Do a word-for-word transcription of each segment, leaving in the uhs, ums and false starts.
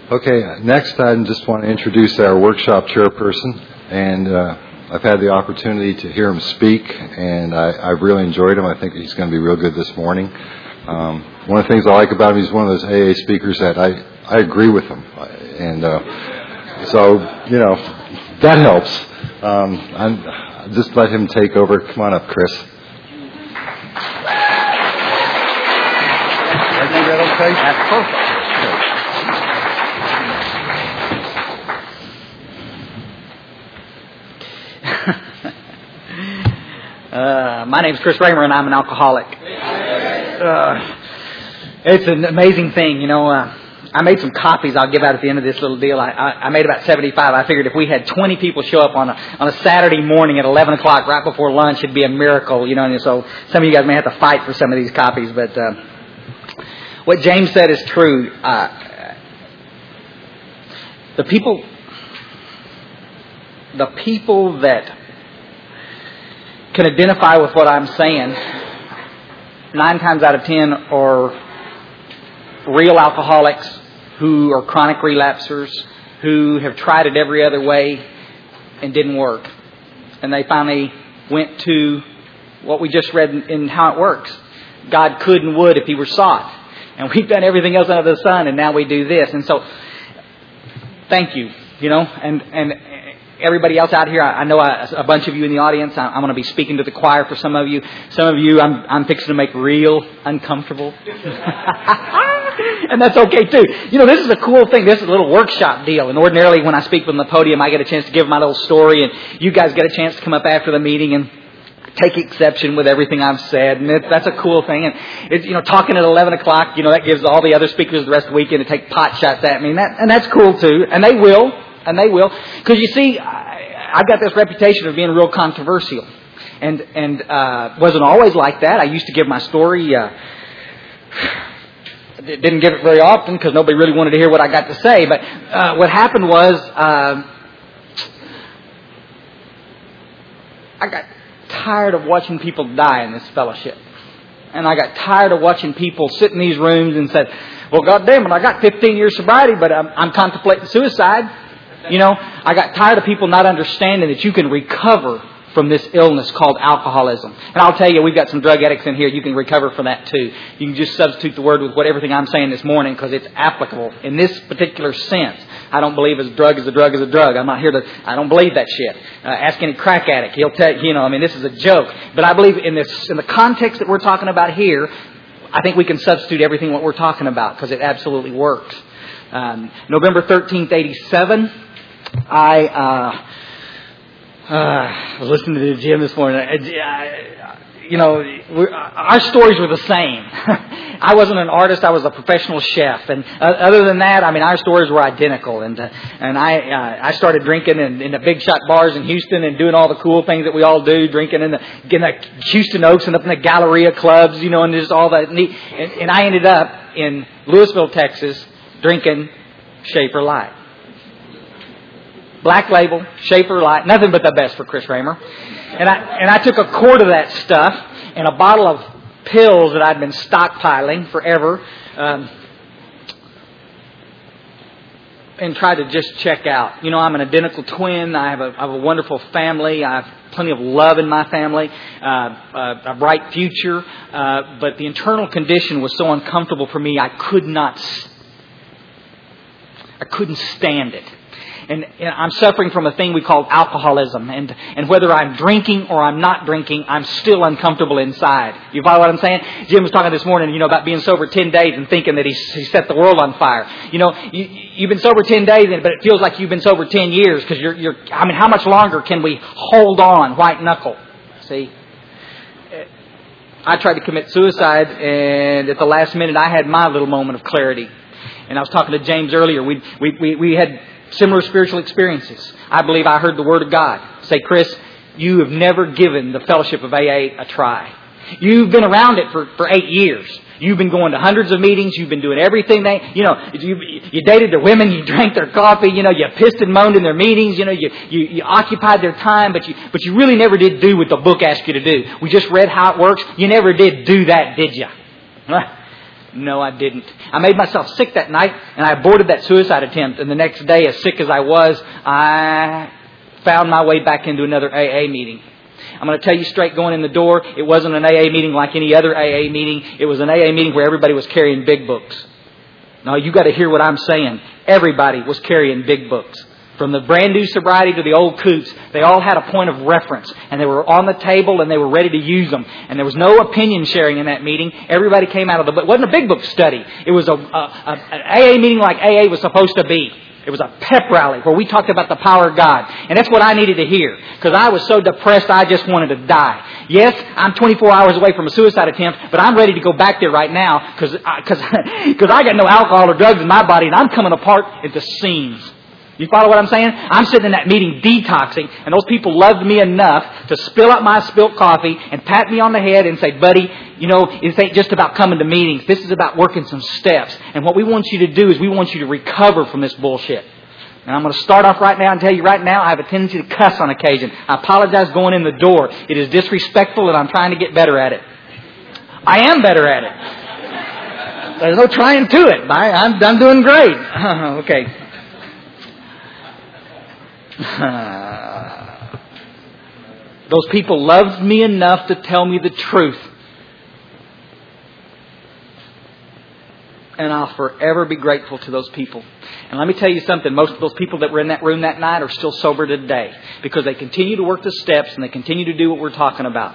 Okay, next I just want to introduce our workshop chairperson, and uh, I've had the opportunity to hear him speak, and I, I've really enjoyed him. I think he's going to be real good this morning. Um, one of the things I like about him, he's one of those A A speakers that I, I agree with him, and uh, so, you know, that helps. Um, I'm, I'll just let him take over. Come on up, Chris. I think that okay? That's perfect. Uh, my name's Chris Raymer, and I'm an alcoholic. Uh, it's an amazing thing, you know. Uh, I made some copies I'll give out at the end of this little deal. I, I, I made about seventy-five. I figured if we had twenty people show up on a, on a Saturday morning at eleven o'clock right before lunch, it'd be a miracle, you know. And so some of you guys may have to fight for some of these copies, but uh, what James said is true. Uh, the people, the people that can identify with what I'm saying, nine times out of ten are real alcoholics who are chronic relapsers, who have tried it every other way and didn't work. And they finally went to what we just read in, in How It Works. God could and would if He were sought. And we've done everything else under the sun, and now we do this. And so, thank you, you know, and, and everybody else out here, I know a, a bunch of you in the audience. I'm going to be speaking to the choir for some of you. Some of you, I'm, I'm fixing to make real uncomfortable. And that's okay, too. You know, this is a cool thing. This is a little workshop deal. And ordinarily, when I speak from the podium, I get a chance to give my little story. And you guys get a chance to come up after the meeting and take exception with everything I've said. And it, that's a cool thing. And, it, you know, talking at eleven o'clock, you know, that gives all the other speakers the rest of the weekend to take pot shots at me. And, that, and that's cool, too. And they will. And they will. Because you see, I, I've got this reputation of being real controversial. And and uh, wasn't always like that. I used to give my story. Uh, didn't give it very often because nobody really wanted to hear what I got to say. But uh, what happened was uh, I got tired of watching people die in this fellowship. And I got tired of watching people sit in these rooms and said, well, God damn it, I got fifteen years sobriety, but I'm, I'm contemplating suicide. You know, I got tired of people not understanding that you can recover from this illness called alcoholism. And I'll tell you, we've got some drug addicts in here. You can recover from that too. You can just substitute the word with what everything I'm saying this morning because it's applicable in this particular sense. I don't believe a drug is a drug is a drug. I'm not here to, I don't believe that shit. Uh, ask any crack addict. He'll tell you, you know, I mean, this is a joke. But I believe in this, in the context that we're talking about here, I think we can substitute everything what we're talking about because it absolutely works. Um, November thirteenth, eighty-seven, I uh, uh, was listening to Jim this morning. I, you know, we're, our stories were the same. I wasn't an artist; I was a professional chef. And uh, other than that, I mean, our stories were identical. And uh, and I uh, I started drinking in, in the big shot bars in Houston and doing all the cool things that we all do, drinking in the, in the Houston Oaks and up in the Galleria clubs, you know, and just all that neat. And, and I ended up in Louisville, Texas, drinking Schaefer Light. Black label, Schaefer Light, nothing but the best for Chris Raymer. And I and I took a quart of that stuff and a bottle of pills that I'd been stockpiling forever, um, and tried to just check out. You know, I'm an identical twin. I have a, I have a wonderful family. I have plenty of love in my family, uh, uh, a bright future. Uh, but the internal condition was so uncomfortable for me, I could not. I couldn't stand it. And, and I'm suffering from a thing we call alcoholism. And, and whether I'm drinking or I'm not drinking, I'm still uncomfortable inside. You follow what I'm saying? Jim was talking this morning, you know, about being sober ten days and thinking that he, he set the world on fire. You know, you, you've been sober ten days, but it feels like you've been sober ten years because you're, you're, I mean, how much longer can we hold on white knuckle? See? I tried to commit suicide, and at the last minute, I had my little moment of clarity. And I was talking to James earlier. We, we, we, we had similar spiritual experiences. I believe I heard the Word of God say, Chris, you have never given the fellowship of A A a try. You've been around it for, for eight years. You've been going to hundreds of meetings. You've been doing everything they, you know, you, you dated their women, you drank their coffee, you know, you pissed and moaned in their meetings, you know, you, you, you occupied their time, but you, but you really never did do what the book asked you to do. We just read How It Works. You never did do that, did you? No, I didn't. I made myself sick that night, and I aborted that suicide attempt. And the next day, as sick as I was, I found my way back into another A A meeting. I'm going to tell you straight going in the door, it wasn't an A A meeting like any other A A meeting. It was an A A meeting where everybody was carrying big books. Now, you got to hear what I'm saying. Everybody was carrying big books. From the brand new sobriety to the old coots, they all had a point of reference. And they were on the table and they were ready to use them. And there was no opinion sharing in that meeting. Everybody came out of the book. It wasn't a big book study. It was a, a, a, an A A meeting like A A was supposed to be. It was a pep rally where we talked about the power of God. And that's what I needed to hear. Because I was so depressed I just wanted to die. Yes, I'm twenty-four hours away from a suicide attempt, but I'm ready to go back there right now because because because I got no alcohol or drugs in my body and I'm coming apart at the seams. You follow what I'm saying? I'm sitting in that meeting detoxing, and those people loved me enough to spill out my spilt coffee and pat me on the head and say, buddy, you know, this ain't just about coming to meetings. This is about working some steps. And what we want you to do is we want you to recover from this bullshit. And I'm going to start off right now and tell you right now, I have a tendency to cuss on occasion. I apologize going in the door. It is disrespectful, and I'm trying to get better at it. I am better at it. There's no trying to it. I, I'm, I'm doing great. Okay. Those people loved me enough to tell me the truth. And I'll forever be grateful to those people. And let me tell you something. Most of those people that were in that room that night are still sober today. Because they continue to work the steps and they continue to do what we're talking about.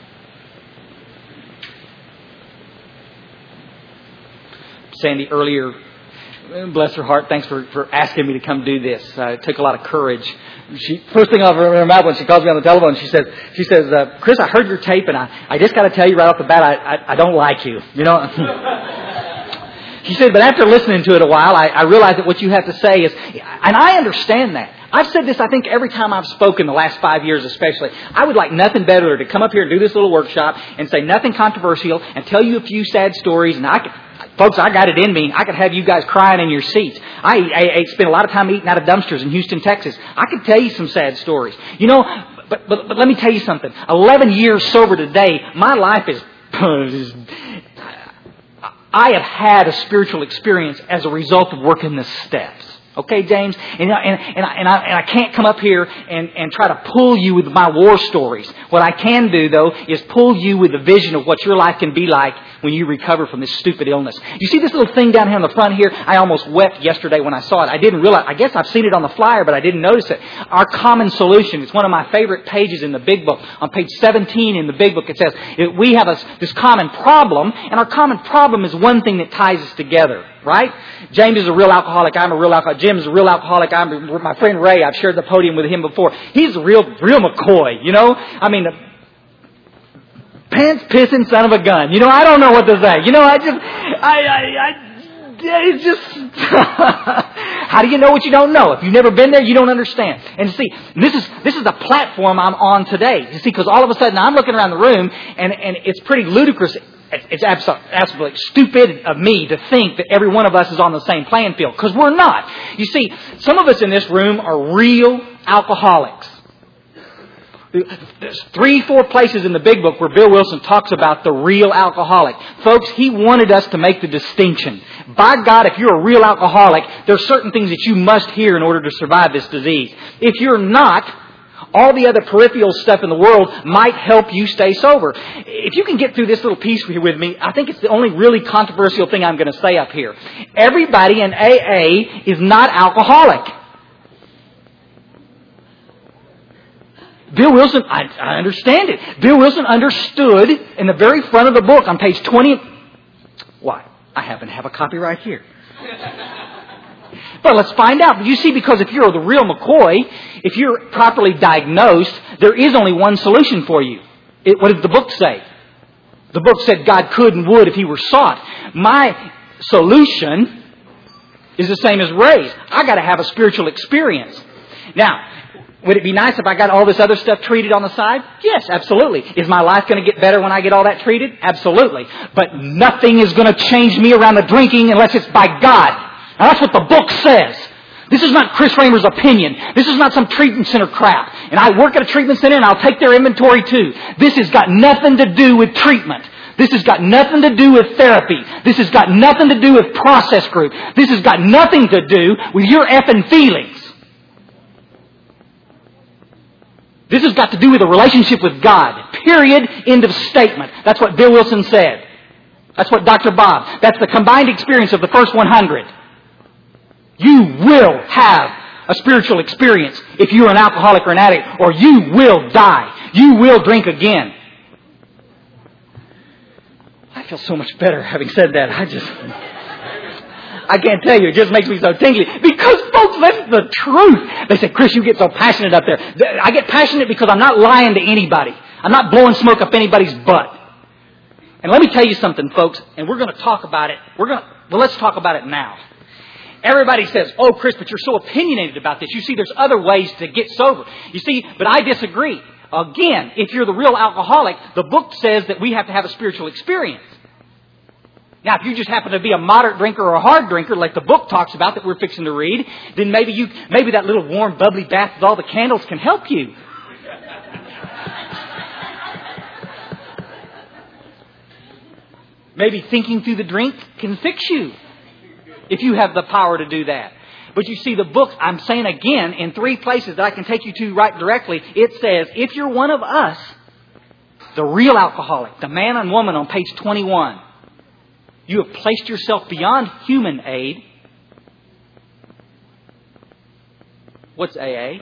Sandy earlier, bless her heart, thanks for, for asking me to come do this. Uh, it took a lot of courage. She, first thing off her mouth when she calls me on the telephone, she says, she says, uh, Chris, I heard your tape and I, I just got to tell you right off the bat, I, I, I don't like you. You know? She said, but after listening to it a while, I, I realized that what you have to say is, and I understand that. I've said this, I think, every time I've spoken the last five years especially. I would like nothing better to come up here and do this little workshop and say nothing controversial and tell you a few sad stories. And I could, folks, I got it in me. I could have you guys crying in your seats. I, I, I spent a lot of time eating out of dumpsters in Houston, Texas. I could tell you some sad stories. You know, but, but, but let me tell you something. Eleven years sober today, my life is... I have had a spiritual experience as a result of working the steps. Okay, James? And, and, and, I, and, I, and I can't come up here and, and try to pull you with my war stories. What I can do, though, is pull you with the vision of what your life can be like when you recover from this stupid illness. You see this little thing down here on the front here? I almost wept yesterday when I saw it. I didn't realize. I guess I've seen it on the flyer, but I didn't notice it. Our common solution. It's one of my favorite pages in the Big Book. On page seventeen in the Big Book, it says, we have a, this common problem, and our common problem is one thing that ties us together. Right? James is a real alcoholic. I'm a real alcoholic. Jim is a real alcoholic. I'm my friend Ray. I've shared the podium with him before. He's a real, real McCoy. You know, I mean, pants pissing son of a gun. You know, I don't know what to say. You know, I just, I, I, I it's just. How do you know what you don't know? If you've never been there, you don't understand. And see, this is this is the platform I'm on today. You see, because all of a sudden I'm looking around the room, and and it's pretty ludicrous. It's absolutely, absolutely stupid of me to think that every one of us is on the same playing field, because we're not. You see, some of us in this room are real alcoholics. There's three, four places in the Big Book where Bill Wilson talks about the real alcoholic. Folks, he wanted us to make the distinction. By God, if you're a real alcoholic, there are certain things that you must hear in order to survive this disease. If you're not, all the other peripheral stuff in the world might help you stay sober. If you can get through this little piece here with me, I think it's the only really controversial thing I'm going to say up here. Everybody in A A is not alcoholic. Bill Wilson, I, I understand it. Bill Wilson understood in the very front of the book on page twenty. Why? I happen to have a copy right here. But let's find out. You see, because if you're the real McCoy, if you're properly diagnosed, there is only one solution for you. It, what did the book say? The book said God could and would if He were sought. My solution is the same as Ray's. I got to have a spiritual experience. Now, would it be nice if I got all this other stuff treated on the side? Yes, absolutely. Is my life going to get better when I get all that treated? Absolutely. But nothing is going to change me around the drinking unless it's by God. Now that's what the book says. This is not Chris Raymer's opinion. This is not some treatment center crap. And I work at a treatment center and I'll take their inventory too. This has got nothing to do with treatment. This has got nothing to do with therapy. This has got nothing to do with process group. This has got nothing to do with your effing feelings. This has got to do with a relationship with God. Period. End of statement. That's what Bill Wilson said. That's what Doctor Bob. That's the combined experience of the first one hundred. You will have a spiritual experience if you're an alcoholic or an addict, or you will die. You will drink again. I feel so much better having said that. I just... I can't tell you. It just makes me so tingly. Because, folks, that's the truth. They say, Chris, you get so passionate up there. I get passionate because I'm not lying to anybody. I'm not blowing smoke up anybody's butt. And let me tell you something, folks, and we're going to talk about it. We're going to, well, let's talk about it now. Everybody says, oh, Chris, but you're so opinionated about this. You see, there's other ways to get sober. You see, but I disagree. Again, if you're the real alcoholic, the book says that we have to have a spiritual experience. Now, if you just happen to be a moderate drinker or a hard drinker, like the book talks about that we're fixing to read, then maybe you, maybe that little warm, bubbly bath with all the candles can help you. Maybe thinking through the drink can fix you, if you have the power to do that. But you see, the book, I'm saying again, in three places that I can take you to right directly, it says, if you're one of us, the real alcoholic, the man and woman on page twenty-one, you have placed yourself beyond human aid. What's A A?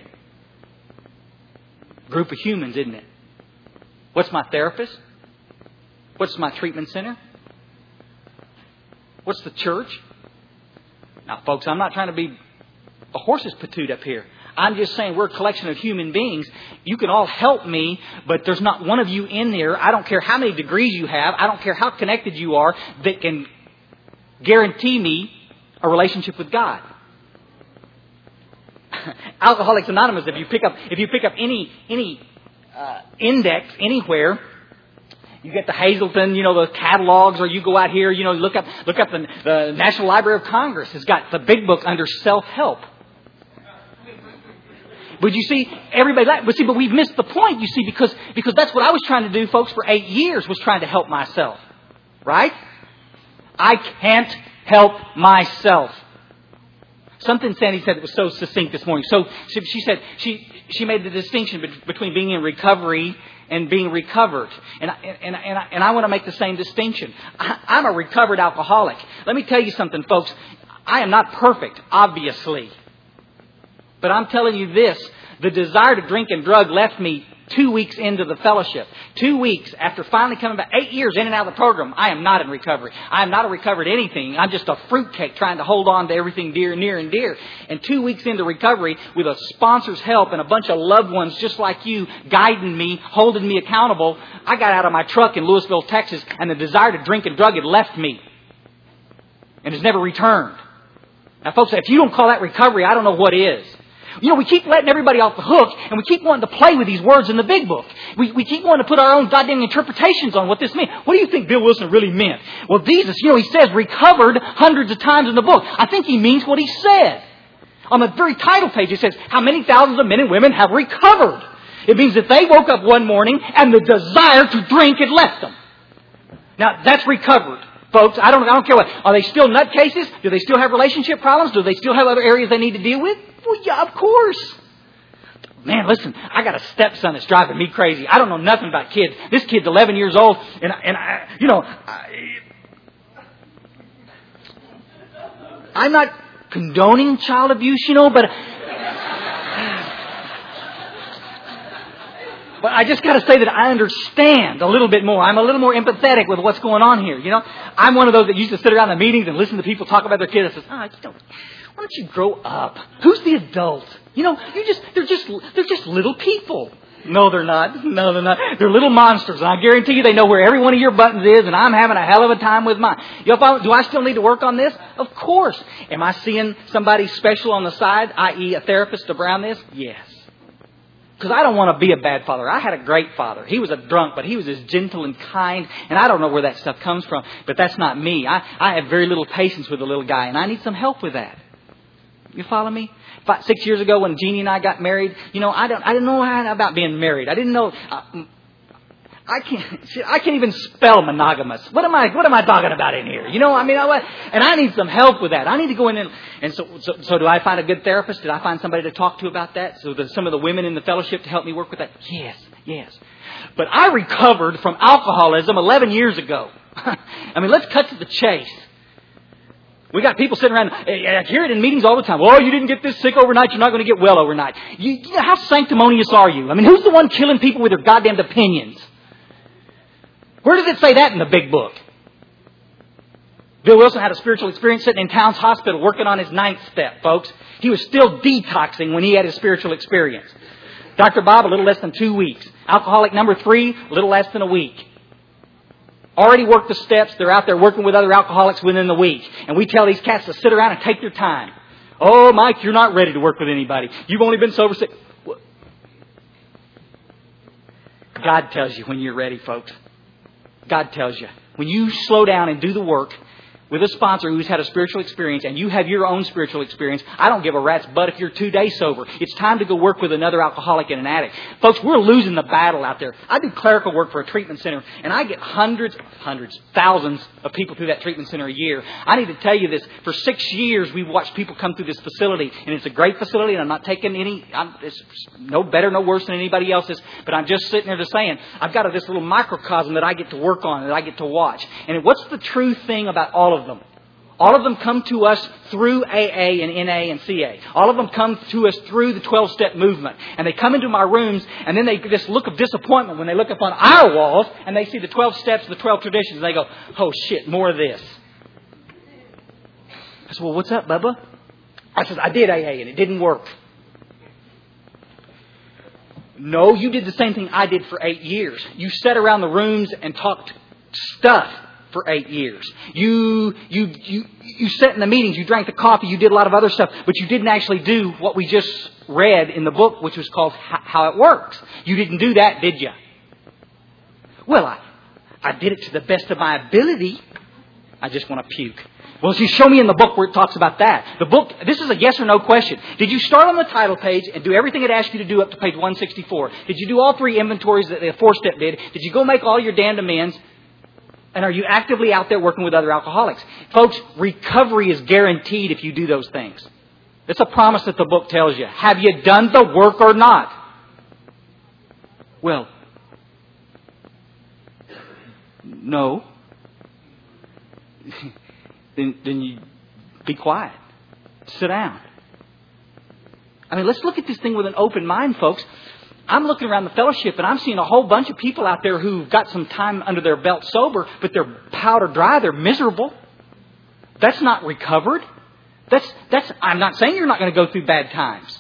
Group of humans, isn't it? What's my therapist? What's my treatment center? What's the church? Now, folks, I'm not trying to be a horse's patoot up here. I'm just saying we're a collection of human beings. You can all help me, but there's not one of you in there, I don't care how many degrees you have, I don't care how connected you are, that can guarantee me a relationship with God. Alcoholics Anonymous, if you pick up if you pick up any any uh, index anywhere, you get the Hazelton, you know, the catalogs, or you go out here, you know, look up look up the, the National Library of Congress has got the big book under self-help. But you see, everybody, but see, but we've missed the point, you see, because, because that's what I was trying to do, folks, for eight years, was trying to help myself. Right? I can't help myself. Something Sandy said that was so succinct this morning. So she, she said, she, she made the distinction between being in recovery and being recovered. And I, and, and, I, and I want to make the same distinction. I, I'm a recovered alcoholic. Let me tell you something, folks. I am not perfect, obviously. But I'm telling you this, the desire to drink and drug left me two weeks into the fellowship. Two weeks after finally coming back, eight years in and out of the program, I am not in recovery. I am not a recovered anything. I'm just a fruitcake trying to hold on to everything dear, near, and dear. And two weeks into recovery, with a sponsor's help and a bunch of loved ones just like you guiding me, holding me accountable, I got out of my truck in Louisville, Texas, and the desire to drink and drug had left me. And has never returned. Now, folks, if you don't call that recovery, I don't know what is. You know, we keep letting everybody off the hook, and we keep wanting to play with these words in the big book. We, we keep wanting to put our own goddamn interpretations on what this means. What do you think Bill Wilson really meant? Well, Jesus, you know, he says recovered hundreds of times in the book. I think he means what he said. On the very title page, it says, how many thousands of men and women have recovered? It means that they woke up one morning and the desire to drink had left them. Now, that's recovered. Folks, I don't, I don't care what. Are they still nutcases? Do they still have relationship problems? Do they still have other areas they need to deal with? Well, yeah, of course. Man, listen, I got a stepson that's driving me crazy. I don't know nothing about kids. This kid's eleven years old, and, and I, you know, I, I'm not condoning child abuse, you know, but... But I just got to say that I understand a little bit more. I'm a little more empathetic with what's going on here. You know, I'm one of those that used to sit around the meetings and listen to people talk about their kids. I says, "Ah, oh, you know, why don't you grow up? Who's the adult? You know, you just they're just they're just little people." No, they're not. No, they're not. They're little monsters, and I guarantee you they know where every one of your buttons is. And I'm having a hell of a time with mine. You know, if I, do I still need to work on this? Of course. Am I seeing somebody special on the side, that is, a therapist around this? Yes. Because I don't want to be a bad father. I had a great father. He was a drunk, but he was as gentle and kind. And I don't know where that stuff comes from. But that's not me. I, I have very little patience with the little guy. And I need some help with that. You follow me? Five, six years ago when Jeannie and I got married, you know, I don't, I didn't know about being married. I didn't know. Uh, I can't, I can't even spell monogamous. What am I, what am I talking about in here? You know, I mean, I, and I need some help with that. I need to go in and, and so, so, so do I find a good therapist? Did I find somebody to talk to about that? So the, some of the women in the fellowship to help me work with that? Yes, yes. But I recovered from alcoholism eleven years ago. I mean, let's cut to the chase. We got people sitting around, I hear it in meetings all the time. Oh, you didn't get this sick overnight, you're not going to get well overnight. You, you know, how sanctimonious are you? I mean, who's the one killing people with their goddamn opinions? Where does it say that in the big book? Bill Wilson had a spiritual experience sitting in Towns Hospital working on his ninth step, folks. He was still detoxing when he had his spiritual experience. Doctor Bob, a little less than two weeks. Alcoholic number three, a little less than a week. Already worked the steps. They're out there working with other alcoholics within the week. And we tell these cats to sit around and take their time. Oh, Mike, you're not ready to work with anybody. You've only been sober six... God tells you when you're ready, folks. God tells you. When you slow down and do the work with a sponsor who's had a spiritual experience and you have your own spiritual experience, I don't give a rat's butt if you're two days sober. It's time to go work with another alcoholic and an addict. Folks, we're losing the battle out there. I do clerical work for a treatment center and I get hundreds, hundreds, thousands of people through that treatment center a year. I need to tell you this. For six years, we've watched people come through this facility and it's a great facility and I'm not taking any, I'm, it's no better, no worse than anybody else's, but I'm just sitting there just saying, I've got this little microcosm that I get to work on, that I get to watch. And what's the true thing about all of them? All of them come to us through A A and N A and C A. All of them come to us through the twelve-step movement. And they come into my rooms and then they get this look of disappointment when they look up on our walls and they see the twelve steps, the twelve traditions. And they go, oh shit, more of this. I said, well, what's up, Bubba? I said, I did A A and it didn't work. No, you did the same thing I did for eight years. You sat around the rooms and talked stuff for eight years. You, you, you, you sat in the meetings, you drank the coffee, you did a lot of other stuff, but you didn't actually do what we just read in the book, which was called How It Works. You didn't do that, did you? Well, I, I did it to the best of my ability. I just want to puke. Well, you show me in the book where it talks about that. The book, this is a yes or no question. Did you start on the title page and do everything it asked you to do up to page one sixty-four? Did you do all three inventories that the four-step did? Did you go make all your damned amends? And are you actively out there working with other alcoholics? Folks, recovery is guaranteed if you do those things. It's a promise that the book tells you. Have you done the work or not? Well, no. then, then you be quiet. Sit down. I mean, let's look at this thing with an open mind, folks. I'm looking around the fellowship and I'm seeing a whole bunch of people out there who've got some time under their belt sober, but they're powder dry, they're miserable. That's not recovered. That's, that's, I'm not saying you're not going to go through bad times.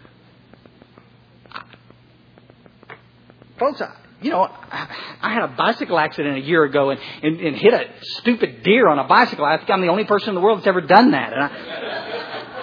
Folks, I, you know, I, I had a bicycle accident a year ago and, and, and hit a stupid deer on a bicycle. I think I'm the only person in the world that's ever done that. And I,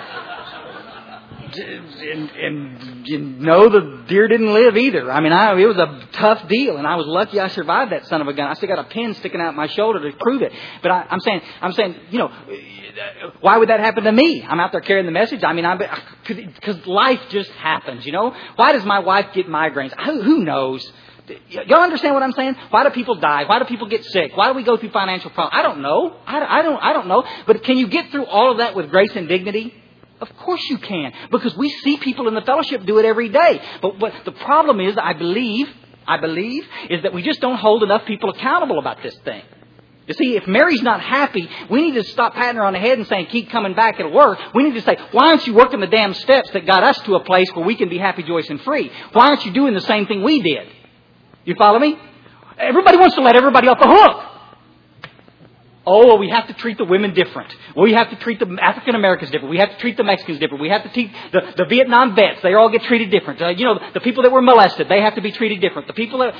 And, and you know the deer didn't live either. I mean, I, it was a tough deal, and I was lucky I survived that son of a gun. I still got a pin sticking out my shoulder to prove it. But I, I'm saying, I'm saying, you know, why would that happen to me? I'm out there carrying the message. I mean, I'm because life just happens. You know, why does my wife get migraines? Who, who knows? Y'all understand what I'm saying? Why do people die? Why do people get sick? Why do we go through financial problems? I don't know. I, I don't. I don't know. But can you get through all of that with grace and dignity? Of course you can, because we see people in the fellowship do it every day. But what the problem is, I believe, I believe, is that we just don't hold enough people accountable about this thing. You see, if Mary's not happy, we need to stop patting her on the head and saying, keep coming back, it'll work. We need to say, why aren't you working the damn steps that got us to a place where we can be happy, joyous, and free? Why aren't you doing the same thing we did? You follow me? Everybody wants to let everybody off the hook. Oh, well, we have to treat the women different. We have to treat the African Americans different. We have to treat the Mexicans different. We have to treat the, the Vietnam vets. They all get treated different. Uh, you know, the people that were molested, they have to be treated different. The people that...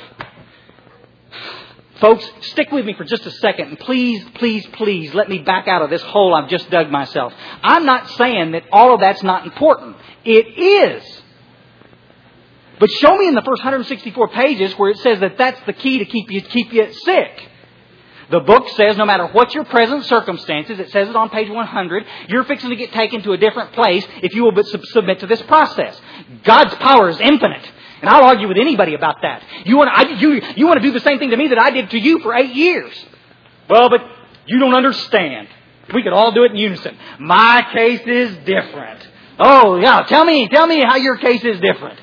Folks, stick with me for just a second. And please, please, please let me back out of this hole I've just dug myself. I'm not saying that all of that's not important. It is. But show me in the first one hundred sixty-four pages where it says that that's the key to keep you, keep you sick. The book says no matter what your present circumstances, it says it on page one hundred, you're fixing to get taken to a different place if you will submit to this process. God's power is infinite. And I'll argue with anybody about that. You want to, I, you, you want to do the same thing to me that I did to you for eight years. Well, but you don't understand. We could all do it in unison. My case is different. Oh, yeah. Tell me, tell me how your case is different.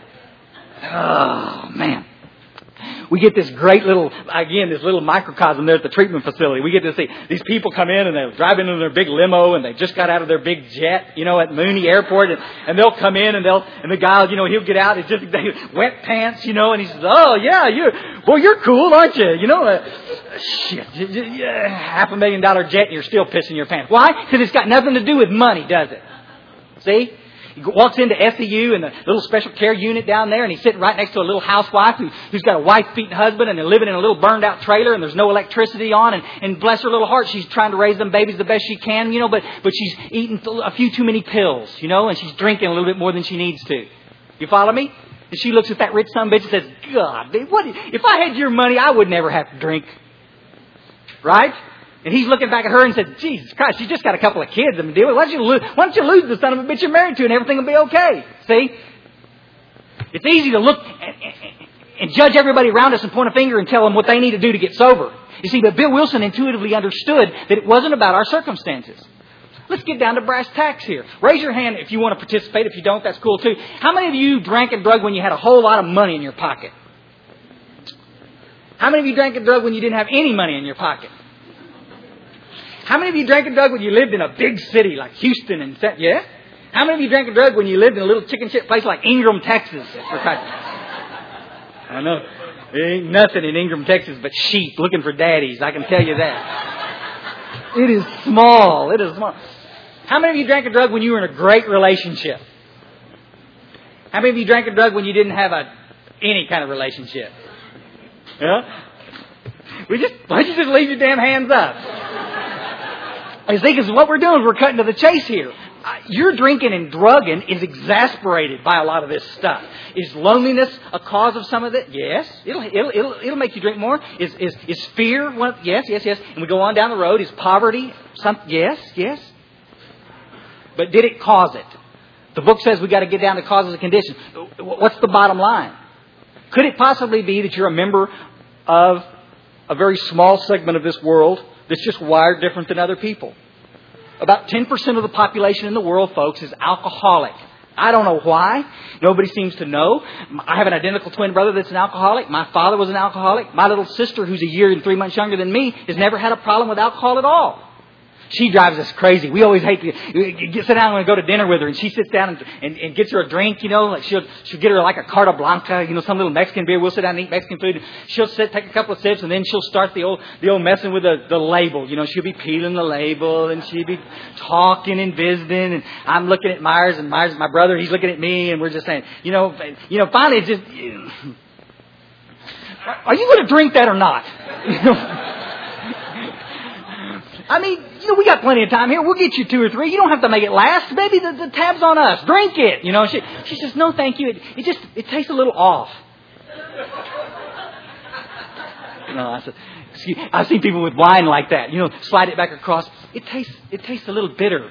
Oh, man. We get this great little, again, this little microcosm there at the treatment facility. We get to see these people come in and they drive into their big limo and they just got out of their big jet, you know, at Mooney Airport. And, and they'll come in and they'll, and the guy, you know, he'll get out. It's just they, wet pants, you know, and he says, oh, yeah, you, well, you're cool, aren't you? You know, uh, shit, yeah, half a million dollar jet and you're still pissing your pants. Why? Because it's got nothing to do with money, does it? See? He walks into S E U and the little special care unit down there, and he's sitting right next to a little housewife who, who's got a wife beating husband, and they're living in a little burned out trailer, and there's no electricity on, and, and bless her little heart, she's trying to raise them babies the best she can, you know, but, but she's eating a few too many pills, you know, and she's drinking a little bit more than she needs to. You follow me? And she looks at that rich son of a bitch and says, God, what, if I had your money, I would never have to drink. Right? And he's looking back at her and said, Jesus Christ, you just got a couple of kids to deal with. Why don't you lose, why don't you lose the son of a bitch you're married to and everything will be okay? See? It's easy to look and, and, and judge everybody around us and point a finger and tell them what they need to do to get sober. You see, but Bill Wilson intuitively understood that it wasn't about our circumstances. Let's get down to brass tacks here. Raise your hand if you want to participate. If you don't, that's cool too. How many of you drank and drug when you had a whole lot of money in your pocket? How many of you drank and drug when you didn't have any money in your pocket? How many of you drank and drug when you lived in a big city like Houston and yeah? How many of you drank and drug when you lived in a little chicken shit place like Ingram, Texas? I know. There ain't nothing in Ingram, Texas but sheep looking for daddies. I can tell you that. It is small. It is small. How many of you drank and drug when you were in a great relationship? How many of you drank and drug when you didn't have a any kind of relationship? Yeah? We just why don't you just leave your damn hands up? I think is what we're doing. We're cutting to the chase here. Your drinking and drugging is exasperated by a lot of this stuff. Is loneliness a cause of some of it? Yes. It'll it'll it'll, it'll make you drink more. Is is is fear one? Yes, yes, yes. And we go on down the road. Is poverty some? Yes, yes. But did it cause it? The book says we got to get down to causes and conditions. What's the bottom line? Could it possibly be that you're a member of a very small segment of this world that's just wired different than other people? About ten percent of the population in the world, folks, is alcoholic. I don't know why. Nobody seems to know. I have an identical twin brother that's an alcoholic. My father was an alcoholic. My little sister, who's a year and three months younger than me, has never had a problem with alcohol at all. She drives us crazy. We always hate to get, sit down and go to dinner with her, and she sits down and, and, and gets her a drink, you know, like she'll, she'll get her like a Carta Blanca, you know, some little Mexican beer. We'll sit down and eat Mexican food. She'll sit, take a couple of sips, and then she'll start the old, the old messing with the, the label. You know, she'll be peeling the label, and she'll be talking and visiting, and I'm looking at Myers, and Myers, my brother, he's looking at me, and we're just saying, you know, you know, finally it's just, are you going to drink that or not? You know? I mean, you know, we got plenty of time here. We'll get you two or three. You don't have to make it last. Baby, the, the tab's on us. Drink it. You know, she, she says, no, thank you. It, it just, it tastes a little off. No, I said, excuse, I've seen people with wine like that. You know, slide it back across. It tastes, it tastes a little bitter.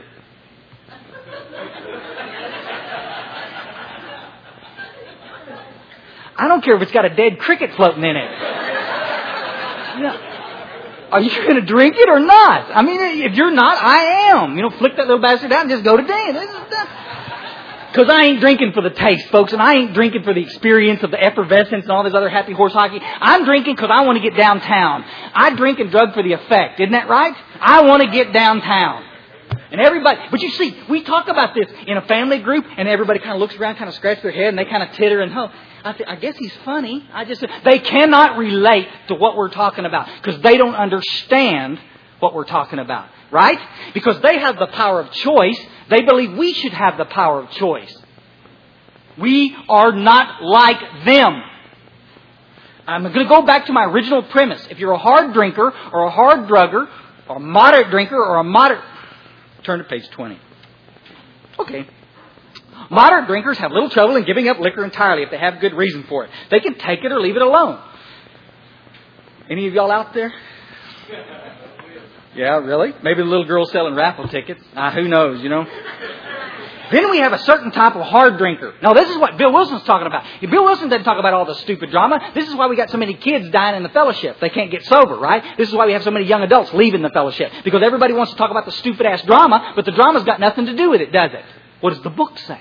I don't care if it's got a dead cricket floating in it. You know, are you going to drink it or not? I mean, if you're not, I am. You know, flick that little bastard out and just go to dance. Because I ain't drinking for the taste, folks, and I ain't drinking for the experience of the effervescence and all this other happy horse hockey. I'm drinking because I want to get downtown. I drink and drug for the effect. Isn't that right? I want to get downtown. And everybody, but you see, we talk about this in a family group, and everybody kind of looks around, kind of scratches their head, and they kind of titter and oh, I, th- I guess he's funny. I just they cannot relate to what we're talking about because they don't understand what we're talking about, right? Because they have the power of choice. They believe we should have the power of choice. We are not like them. I'm going to go back to my original premise. If you're a hard drinker or a hard drugger or a moderate drinker or a moderate... Turn to page twenty. Okay. Moderate drinkers have little trouble in giving up liquor entirely if they have good reason for it. They can take it or leave it alone. Any of y'all out there? Yeah, really? Maybe the little girl selling raffle tickets. Uh, who knows, you know? Then we have a certain type of hard drinker. Now, this is what Bill Wilson's talking about. Bill Wilson doesn't talk about all the stupid drama. This is why we got so many kids dying in the fellowship. They can't get sober, right? This is why we have so many young adults leaving the fellowship. Because everybody wants to talk about the stupid-ass drama, but the drama's got nothing to do with it, does it? What does the book say?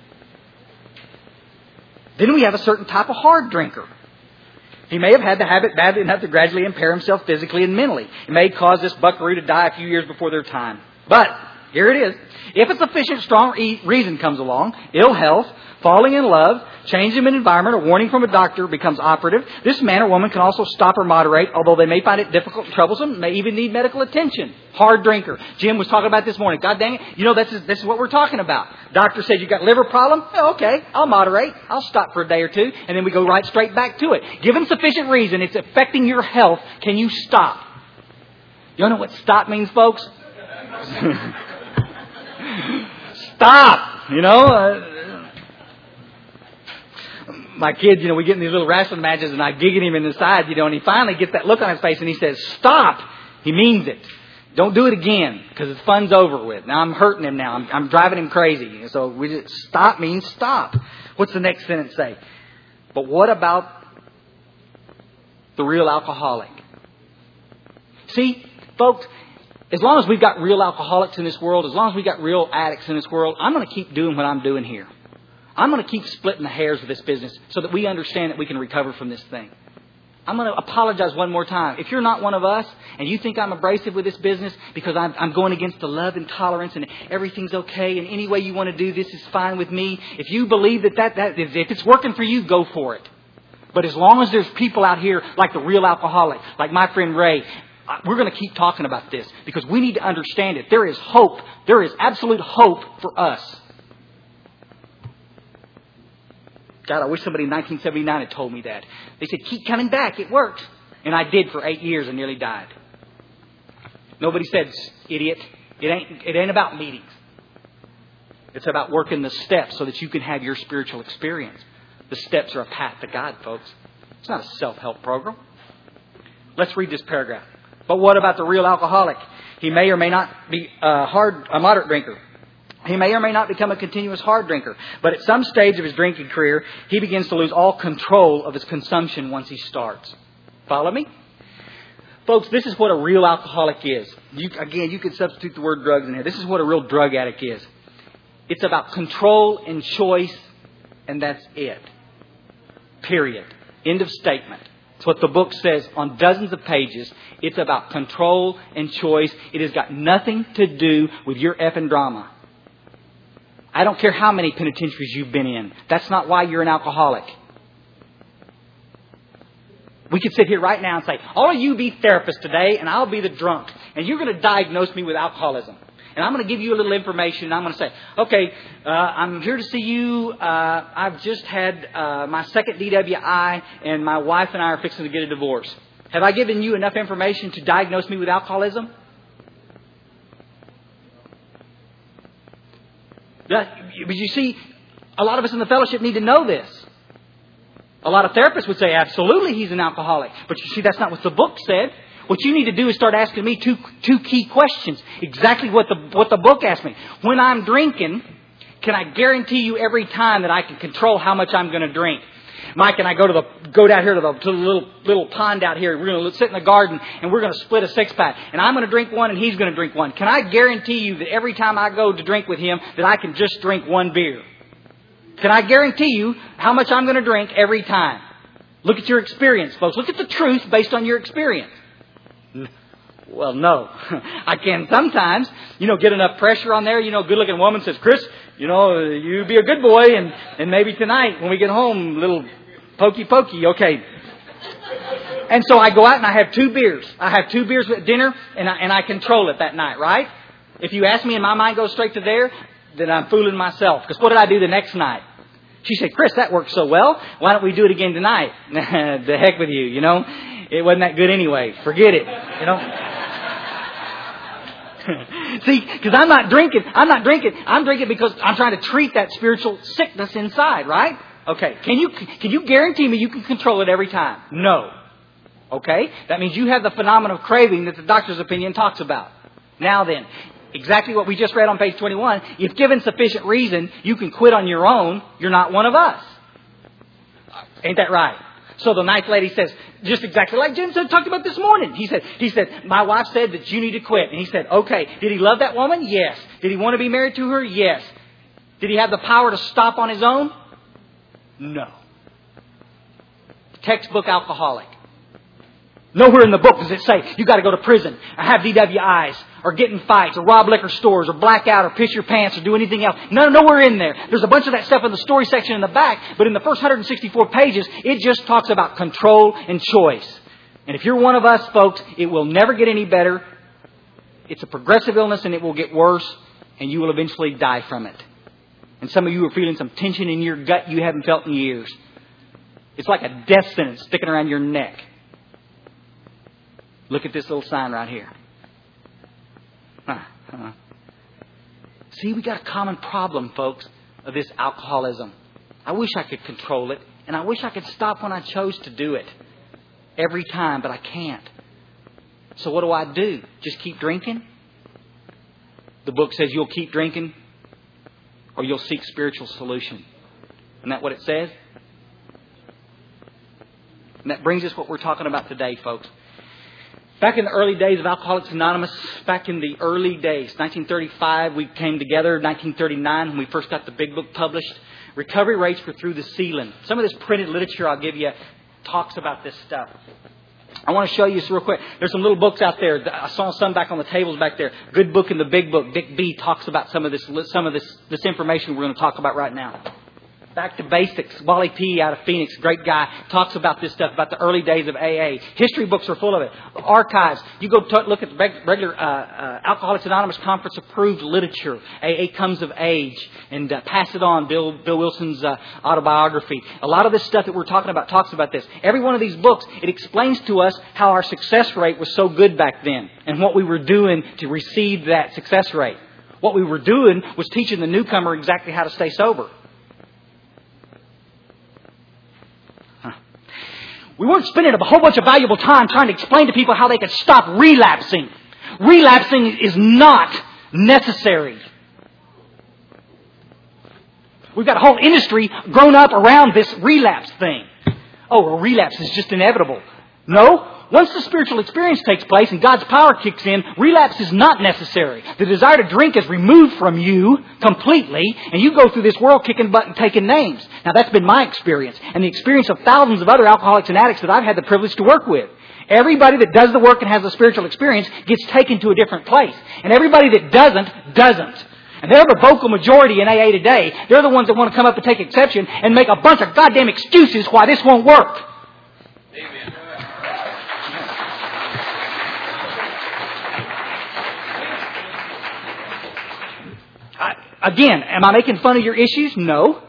Then we have a certain type of hard drinker. He may have had the habit badly enough to gradually impair himself physically and mentally. It may cause this buckaroo to die a few years before their time. But here it is. If a sufficient strong reason comes along, ill health, falling in love, change in environment, or warning from a doctor becomes operative, this man or woman can also stop or moderate, although they may find it difficult and troublesome, may even need medical attention. Hard drinker. Jim was talking about this morning. God dang it. You know, this is, this is what we're talking about. Doctor said you got liver problem? Oh, okay, I'll moderate. I'll stop for a day or two, and then we go right straight back to it. Given sufficient reason, it's affecting your health, can you stop? You know what stop means, folks? Stop! You know, uh, my kids, you know, we get in these little wrestling matches and I gigging him in the side, you know, and he finally gets that look on his face and he says, stop! He means it. Don't do it again because the fun's over with. Now I'm hurting him now. I'm, I'm driving him crazy. So we just, stop means stop. What's the next sentence say? But what about the real alcoholic? See, folks, as long as we've got real alcoholics in this world, as long as we've got real addicts in this world, I'm going to keep doing what I'm doing here. I'm going to keep splitting the hairs of this business so that we understand that we can recover from this thing. I'm going to apologize one more time. If you're not one of us and you think I'm abrasive with this business because I'm, I'm going against the love and tolerance and everything's okay and any way you want to do this is fine with me, if you believe that, that, that if it's working for you, go for it. But as long as there's people out here like the real alcoholic, like my friend Ray, we're going to keep talking about this because we need to understand it. There is hope. There is absolute hope for us. God, I wish somebody in nineteen seventy-nine had told me that. They said, keep coming back. It works. And I did for eight years and nearly died. Nobody said, idiot, it ain't, it ain't about meetings. It's about working the steps so that you can have your spiritual experience. The steps are a path to God, folks. It's not a self-help program. Let's read this paragraph. But what about the real alcoholic? He may or may not be a hard, a moderate drinker. He may or may not become a continuous hard drinker. But at some stage of his drinking career, he begins to lose all control of his consumption once he starts. Follow me? Folks, this is what a real alcoholic is. You, again, you could substitute the word drugs in here. This is what a real drug addict is. It's about control and choice, and that's it. Period. End of statement. It's what the book says on dozens of pages. It's about control and choice. It has got nothing to do with your effing drama. I don't care how many penitentiaries you've been in. That's not why you're an alcoholic. We could sit here right now and say, all of you be therapists today and I'll be the drunk. And you're going to diagnose me with alcoholism. And I'm going to give you a little information. And I'm going to say, okay, uh, I'm here to see you. Uh, I've just had uh, my second D W I and my wife and I are fixing to get a divorce. Have I given you enough information to diagnose me with alcoholism? But you see, a lot of us in the fellowship need to know this. A lot of therapists would say, absolutely, he's an alcoholic. But you see, that's not what the book said. What you need to do is start asking me two two key questions. Exactly what the what the book asked me. When I'm drinking, can I guarantee you every time that I can control how much I'm going to drink? Mike and I go to the go down here to the, to the little little pond out here. We're going to sit in the garden and we're going to split a six pack. And I'm going to drink one and he's going to drink one. Can I guarantee you that every time I go to drink with him that I can just drink one beer? Can I guarantee you how much I'm going to drink every time? Look at your experience, folks. Look at the truth based on your experience. Well, no. I can sometimes, you know, get enough pressure on there. You know, a good-looking woman says, Chris, you know, you be a good boy, and, and maybe tonight when we get home, little pokey pokey, okay. And so I go out and I have two beers. I have two beers at dinner, and I, and I control it that night, right? If you ask me and my mind goes straight to there, then I'm fooling myself. Because what did I do the next night? She said, Chris, that worked so well. Why don't we do it again tonight? The heck with you, you know. It wasn't that good anyway. Forget it, you know. See, because I'm not drinking. I'm not drinking. I'm drinking because I'm trying to treat that spiritual sickness inside, right? Okay. Can you can you guarantee me you can control it every time? No. Okay. That means you have the phenomenon of craving that the doctor's opinion talks about. Now then, exactly what we just read on page twenty-one. If given sufficient reason, you can quit on your own. You're not one of us. Ain't that right? So the nice lady says, just exactly like Jim said, talked about this morning. He said, he said, my wife said that you need to quit. And he said, okay. Did he love that woman? Yes. Did he want to be married to her? Yes. Did he have the power to stop on his own? No. Textbook alcoholic. Nowhere in the book does it say you got to go to prison or have D W Is or get in fights or rob liquor stores or black out or piss your pants or do anything else. No, nowhere in there. There's a bunch of that stuff in the story section in the back, but in the first one hundred sixty-four pages, it just talks about control and choice. And if you're one of us, folks, it will never get any better. It's a progressive illness and it will get worse and you will eventually die from it. And some of you are feeling some tension in your gut you haven't felt in years. It's like a death sentence sticking around your neck. Look at this little sign right here. Huh, huh. See, we got a common problem, folks, of this alcoholism. I wish I could control it, and I wish I could stop when I chose to do it. Every time, but I can't. So what do I do? Just keep drinking? The book says you'll keep drinking, or you'll seek spiritual solution. Isn't that what it says? And that brings us what we're talking about today, folks. Back in the early days of Alcoholics Anonymous, back in the early days, nineteen thirty-five, we came together. nineteen thirty-nine, when we first got the big book published, recovery rates were through the ceiling. Some of this printed literature I'll give you talks about this stuff. I want to show you this real quick. There's some little books out there. I saw some back on the tables back there. Good Book and the Big Book. Dick B talks about some of this, some of this, this information we're going to talk about right now. Back to Basics. Wally P. out of Phoenix, great guy, talks about this stuff, about the early days of A A. History books are full of it. Archives. You go t- look at the regular uh, uh, Alcoholics Anonymous Conference approved literature. A A Comes of Age. And uh, Pass It On, Bill, Bill Wilson's uh, autobiography. A lot of this stuff that we're talking about talks about this. Every one of these books, it explains to us how our success rate was so good back then and what we were doing to receive that success rate. What we were doing was teaching the newcomer exactly how to stay sober. We weren't spending a whole bunch of valuable time trying to explain to people how they could stop relapsing. Relapsing is not necessary. We've got a whole industry grown up around this relapse thing. Oh, well, relapse is just inevitable. No. Once the spiritual experience takes place and God's power kicks in, relapse is not necessary. The desire to drink is removed from you completely, and you go through this world kicking butt and taking names. Now, that's been my experience, and the experience of thousands of other alcoholics and addicts that I've had the privilege to work with. Everybody that does the work and has the spiritual experience gets taken to a different place. And everybody that doesn't, doesn't. And they're the vocal majority in A A today. They're the ones that want to come up and take exception and make a bunch of goddamn excuses why this won't work. Amen. I, again, am I making fun of your issues? No.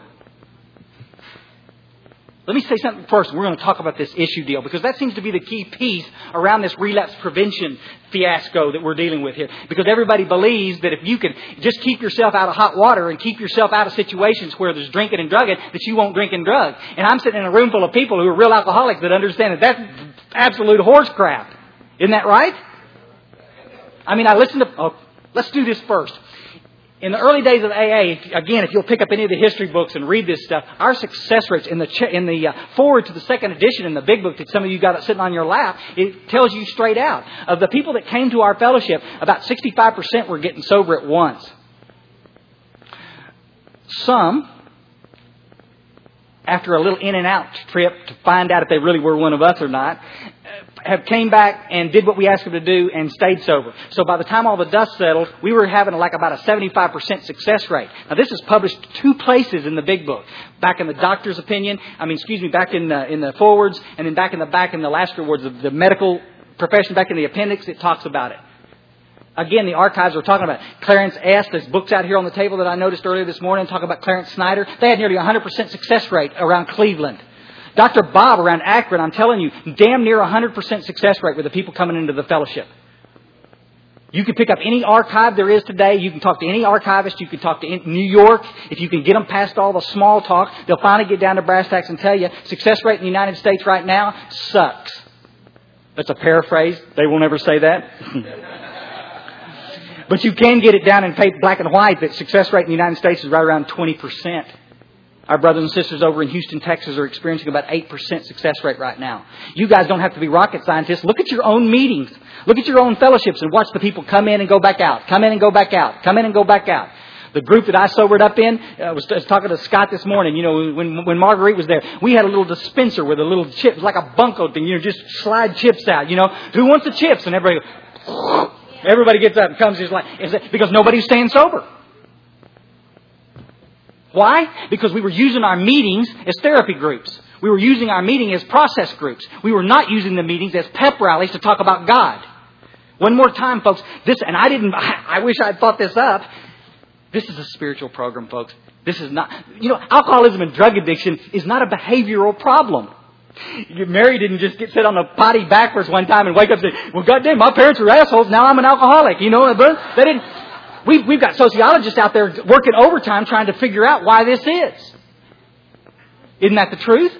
Let me say something first. We're going to talk about this issue deal because that seems to be the key piece around this relapse prevention fiasco that we're dealing with here. Because everybody believes that if you can just keep yourself out of hot water and keep yourself out of situations where there's drinking and drugging, that you won't drink and drug. And I'm sitting in a room full of people who are real alcoholics that understand that that's absolute horse crap. Isn't that right? I mean, I listen to... Oh, let's do this first. In the early days of A A, again, if you'll pick up any of the history books and read this stuff, our success rates in the ch- in the uh, forward to the second edition in the big book that some of you got sitting on your lap, it tells you straight out. Of the people that came to our fellowship, about sixty-five percent were getting sober at once. Some, after a little in and out trip to find out if they really were one of us or not, have came back and did what we asked them to do and stayed sober. So by the time all the dust settled, we were having like about a seventy-five percent success rate. Now this is published two places in the big book. Back in the doctor's opinion, I mean, excuse me, back in the, in the forwards, and then back in the back in the last rewards of the medical profession, back in the appendix, it talks about it. Again, the archives we're talking about. Clarence S., there's books out here on the table that I noticed earlier this morning talking about Clarence Snyder. They had nearly a one hundred percent success rate around Cleveland. Doctor Bob around Akron, I'm telling you, damn near one hundred percent success rate with the people coming into the fellowship. You can pick up any archive there is today. You can talk to any archivist. You can talk to New York. If you can get them past all the small talk, they'll finally get down to brass tacks and tell you success rate in the United States right now sucks. That's a paraphrase. They will never say that. But you can get it down in black and white that success rate in the United States is right around twenty percent. Our brothers and sisters over in Houston, Texas are experiencing about eight percent success rate right now. You guys don't have to be rocket scientists. Look at your own meetings. Look at your own fellowships and watch the people come in and go back out. Come in and go back out. Come in and go back out. The group that I sobered up in, I was, I was talking to Scott this morning, you know, when when Marguerite was there, we had a little dispenser with a little chip, like a bunko thing, you know, just slide chips out, you know. Who wants the chips? And everybody goes, everybody gets up and comes just like, is it, because nobody's staying sober. Why? Because we were using our meetings as therapy groups. We were using our meeting as process groups. We were not using the meetings as pep rallies to talk about God. One more time, folks. This, and I didn't, I wish I'd thought this up. This is a spiritual program, folks. This is not, you know, alcoholism and drug addiction is not a behavioral problem. Mary didn't just get sit on a potty backwards one time and wake up and say, well, goddamn, my parents were assholes. Now I'm an alcoholic. You know, they didn't. We've, we've got sociologists out there working overtime trying to figure out why this is. Isn't that the truth?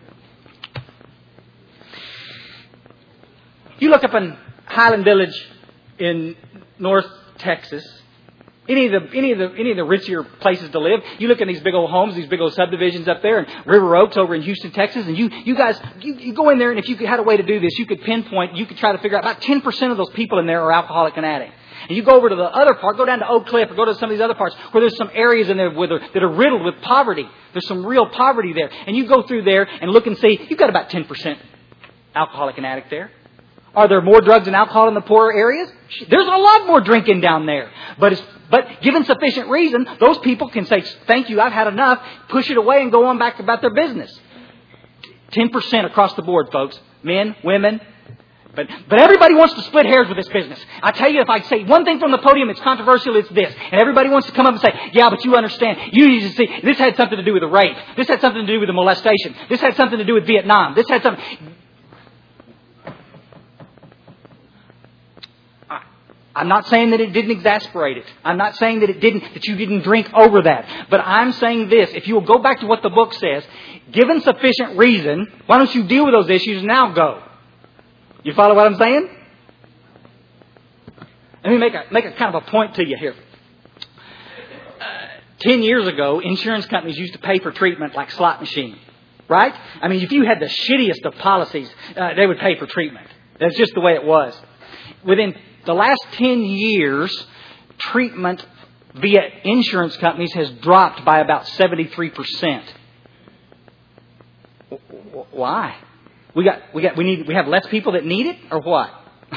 You look up in Highland Village in North Texas, any of the any of the any of the richier places to live. You look at these big old homes, these big old subdivisions up there, and River Oaks over in Houston, Texas, and you you guys you, you go in there, and if you had a way to do this, you could pinpoint, you could try to figure out about ten percent of those people in there are alcoholic and addict. And you go over to the other part, go down to Oak Cliff, or go to some of these other parts where there's some areas in there where that are riddled with poverty. There's some real poverty there, and you go through there and look and see you've got about ten percent alcoholic and addict there. Are there more drugs and alcohol in the poorer areas? There's a lot more drinking down there. But it's, but given sufficient reason, those people can say, thank you, I've had enough, push it away and go on back about their business. ten percent across the board, folks. Men, women. But, but everybody wants to split hairs with this business. I tell you, if I say one thing from the podium, it's controversial, it's this. And everybody wants to come up and say, yeah, but you understand. You need to see, this had something to do with the rape. This had something to do with the molestation. This had something to do with Vietnam. This had something... I'm not saying that it didn't exasperate it. I'm not saying that it didn't, that you didn't drink over that. But I'm saying this, if you will go back to what the book says, given sufficient reason, why don't you deal with those issues and now go? You follow what I'm saying? Let me make a, make a kind of a point to you here. Uh, ten years ago, insurance companies used to pay for treatment like slot machine. Right? I mean, if you had the shittiest of policies, uh, they would pay for treatment. That's just the way it was. Within the last ten years, treatment via insurance companies has dropped by about seventy-three percent. Why? We got, we got, we need, we have less people that need it, or what?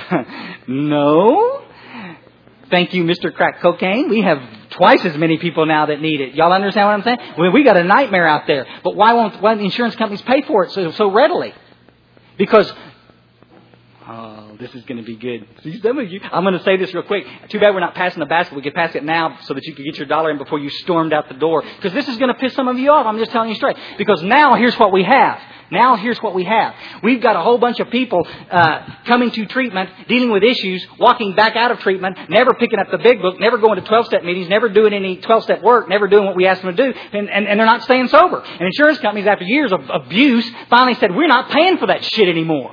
No. Thank you, Mister Crack Cocaine. We have twice as many people now that need it. Y'all understand what I'm saying? We, we got a nightmare out there. But why won't, why don't insurance companies pay for it so, so readily? Because, oh, this is going to be good. See, some of you, I'm going to say this real quick. Too bad we're not passing the basket. We could pass it now so that you could get your dollar in before you stormed out the door. Because this is going to piss some of you off. I'm just telling you straight. Because now here's what we have. Now here's what we have. We've got a whole bunch of people uh, coming to treatment, dealing with issues, walking back out of treatment, never picking up the big book, never going to twelve-step meetings, never doing any twelve-step work, never doing what we asked them to do, and, and, and they're not staying sober. And insurance companies, after years of abuse, finally said, we're not paying for that shit anymore.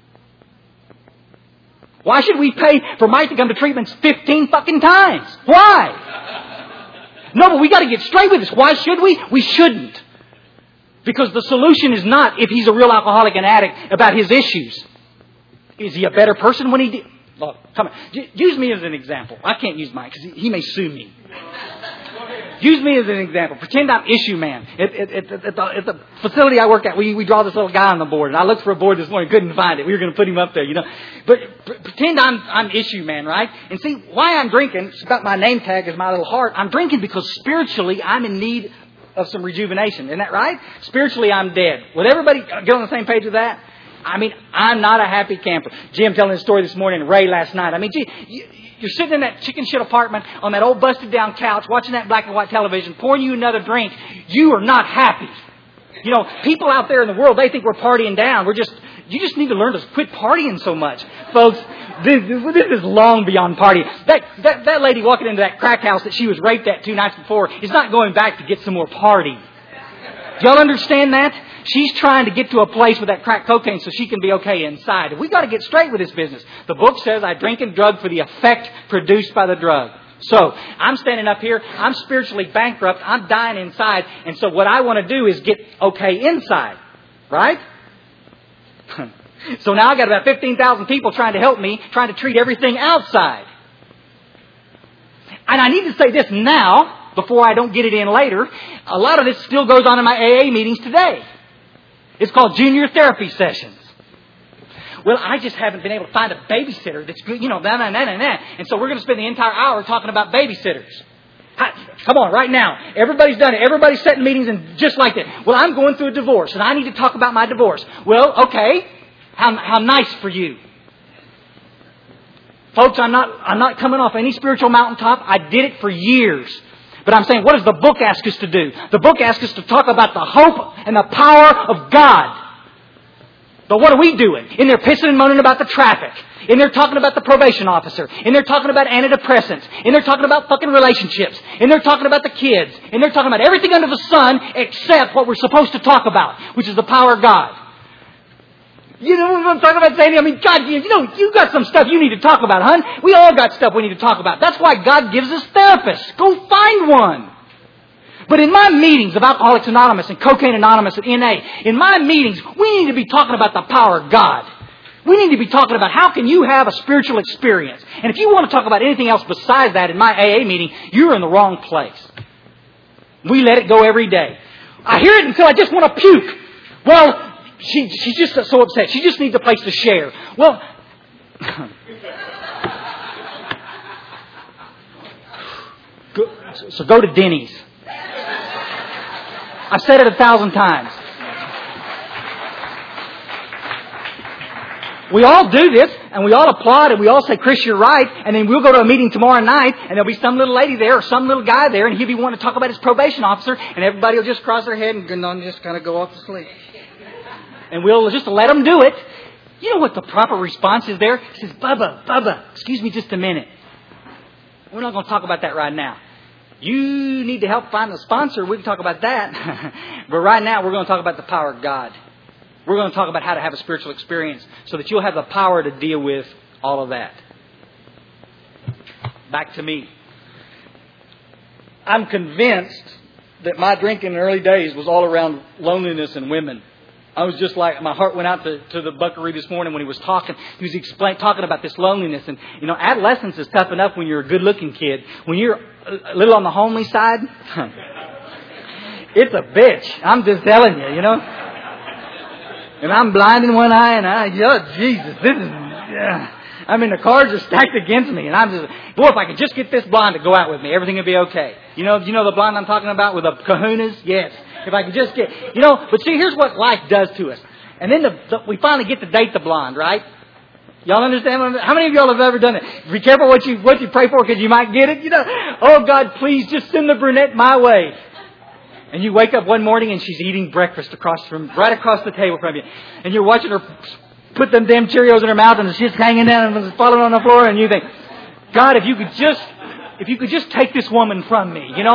Why should we pay for Mike to come to treatments fifteen fucking times? Why? No, but we got to get straight with this. Why should we? We shouldn't. Because the solution is not if he's a real alcoholic and addict about his issues. Is he a better person when he did? Look, come on. Use me as an example. I can't use Mike because he may sue me. Use me as an example. Pretend I'm issue man. At, at, at, at, the, at the facility I work at, we, we draw this little guy on the board. And I looked for a board this morning, couldn't find it. We were going to put him up there, you know. But p- pretend I'm, I'm issue man, right? And see, why I'm drinking, it's about my name tag is my little heart. I'm drinking because spiritually I'm in need of some rejuvenation. Isn't that right? Spiritually, I'm dead. Would everybody get on the same page with that? I mean, I'm not a happy camper. Jim telling his story this morning, Ray last night. I mean, gee, you're sitting in that chicken shit apartment on that old busted down couch, watching that black and white television, pouring you another drink. You are not happy. You know, people out there in the world, they think we're partying down. We're just, you just need to learn to quit partying so much. Folks, this, this is long beyond partying. That, that, that lady walking into that crack house that she was raped at two nights before is not going back to get some more party. Do y'all understand that? She's trying to get to a place with that crack cocaine so she can be okay inside. We got to get straight with this business. The book says I drink and drug for the effect produced by the drug. So, I'm standing up here, I'm spiritually bankrupt, I'm dying inside, and so what I want to do is get okay inside. Right? So now I got about fifteen thousand people trying to help me, trying to treat everything outside. And I need to say this now, before I don't get it in later. A lot of this still goes on in my A A meetings today. It's called junior therapy sessions. Well, I just haven't been able to find a babysitter that's good, you know, nah, nah, nah, nah, nah. And so we're going to spend the entire hour talking about babysitters. Come on, right now. Everybody's done it. Everybody's setting meetings and just like that. Well, I'm going through a divorce and I need to talk about my divorce. Well, okay. How, how nice for you. Folks, I'm not, I'm not coming off any spiritual mountaintop. I did it for years. But I'm saying, what does the book ask us to do? The book asks us to talk about the hope and the power of God. But what are we doing? In there pissing and moaning about the traffic. In there talking about the probation officer. In there talking about antidepressants. In there talking about fucking relationships. In there talking about the kids. In there talking about everything under the sun except what we're supposed to talk about, which is the power of God. You know what I'm talking about, Sandy? I mean, God, you, you know, you got some stuff you need to talk about, hon. We all got stuff we need to talk about. That's why God gives us therapists. Go find one. But in my meetings of Alcoholics Anonymous and Cocaine Anonymous and N A, in my meetings, we need to be talking about the power of God. We need to be talking about how can you have a spiritual experience. And if you want to talk about anything else besides that in my A A meeting, you're in the wrong place. We let it go every day. I hear it until I just want to puke. Well, she, she's just so upset. She just needs a place to share. Well, go, so go to Denny's. I've said it a thousand times. We all do this, and we all applaud, and we all say, Chris, you're right, and then we'll go to a meeting tomorrow night, and there'll be some little lady there, or some little guy there, and he'll be wanting to talk about his probation officer, and everybody will just cross their head and just kind of go off to sleep. And we'll just let them do it. You know what the proper response is there? He says, Bubba, Bubba, excuse me just a minute. We're not going to talk about that right now. You need to help find a sponsor. We can talk about that. But right now, we're going to talk about the power of God. We're going to talk about how to have a spiritual experience so that you'll have the power to deal with all of that. Back to me. I'm convinced that my drinking in the early days was all around loneliness and women. I was just like, my heart went out to, to the buckaroo this morning when he was talking. He was explain, talking about this loneliness. And, you know, adolescence is tough enough when you're a good-looking kid. When you're a little on the homely side, it's a bitch. I'm just telling you, you know. And I'm blind in one eye, and I, oh, Jesus, this is, yeah. I mean, the cards are stacked against me, and I'm just, boy, if I could just get this blonde to go out with me, everything would be okay. You know, you know the blonde I'm talking about with the kahunas? Yes. If I could just get, you know, but see, here's what life does to us. And then the, the, we finally get to date the blonde, right? Y'all understand? What I'm, how many of y'all have ever done it? Be careful what you what you pray for because you might get it. You know, oh God, please just send the brunette my way. And you wake up one morning and she's eating breakfast across from right across the table from you, and you're watching her put them damn Cheerios in her mouth and the shit's hanging down and falling on the floor, and you think, God, if you could just if you could just take this woman from me, you know.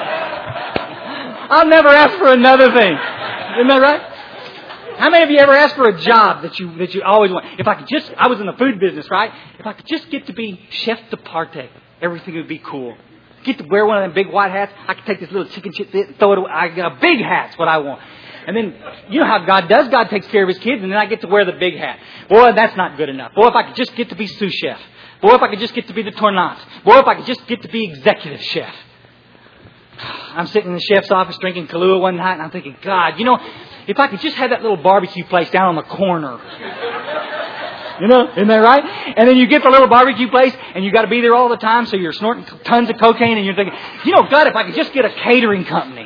I'll never ask for another thing. Isn't that right? How many of you ever asked for a job that you that you always want? If I could just, I was in the food business, right? If I could just get to be chef de parte, everything would be cool. Get to wear one of them big white hats. I could take this little chicken shit, throw it away. I got a big hat's what I want. And then, you know how God does. God takes care of His kids, and then I get to wear the big hat. Boy, that's not good enough. Boy, if I could just get to be sous chef. Boy, if I could just get to be the tournant. Boy, if I could just get to be executive chef. I'm sitting in the chef's office drinking Kahlua one night, and I'm thinking, God, you know, if I could just have that little barbecue place down on the corner. You know, isn't that right? And then you get the little barbecue place, and you got to be there all the time, so you're snorting tons of cocaine, and you're thinking, you know, God, if I could just get a catering company.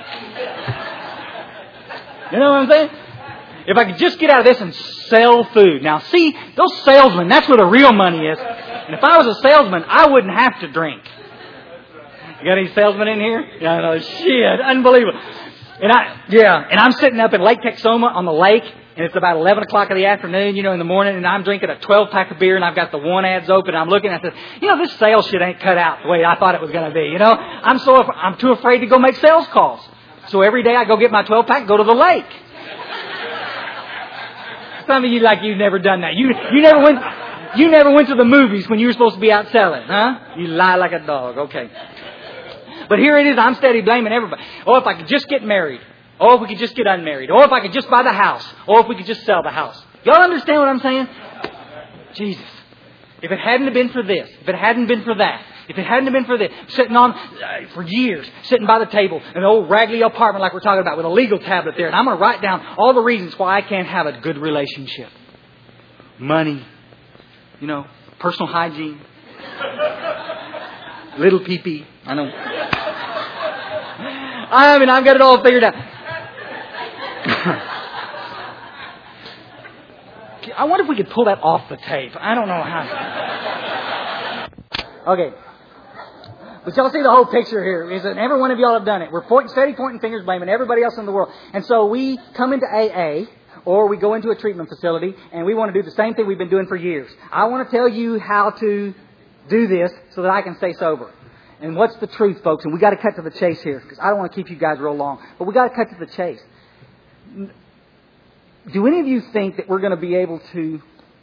You know what I'm saying? If I could just get out of this and sell food. Now, see, those salesmen, that's where the real money is. And if I was a salesman, I wouldn't have to drink. You got any salesmen in here? Yeah, no, shit, unbelievable. And I, yeah, and I'm sitting up in Lake Texoma on the lake, and it's about eleven o'clock in the afternoon, you know, in the morning, and I'm drinking a twelve pack of beer, and I've got the one ads open, and I'm looking at this, you know, this sales shit ain't cut out the way I thought it was going to be, you know. I'm so, I'm too afraid to go make sales calls. So every day I go get my twelve pack, go to the lake. Some of you like you've never done that. You you never went you never went to the movies when you were supposed to be out selling, huh? You lie like a dog. Okay. But here it is. I'm steady blaming everybody. Oh, if I could just get married. Oh, if we could just get unmarried. Oh, if I could just buy the house. Oh, if we could just sell the house. Y'all understand what I'm saying? Jesus. If it hadn't been for this, if it hadn't been for that, if it hadn't been for this, sitting on, uh, for years, sitting by the table in an old raggedy apartment like we're talking about with a legal tablet there, and I'm going to write down all the reasons why I can't have a good relationship. Money, you know, personal hygiene, little pee-pee. I know. I mean, I've got it all figured out. I wonder if we could pull that off the tape. I don't know how. Okay. But y'all see the whole picture here. Is that every one of y'all have done it. We're pointing, steady pointing fingers, blaming everybody else in the world. And so we come into A A, or we go into a treatment facility, and we want to do the same thing we've been doing for years. I want to tell you how to do this so that I can stay sober. And what's the truth, folks? And we got to cut to the chase here, because I don't want to keep you guys real long. But we got to cut to the chase. Do any of you think that we're going to be able to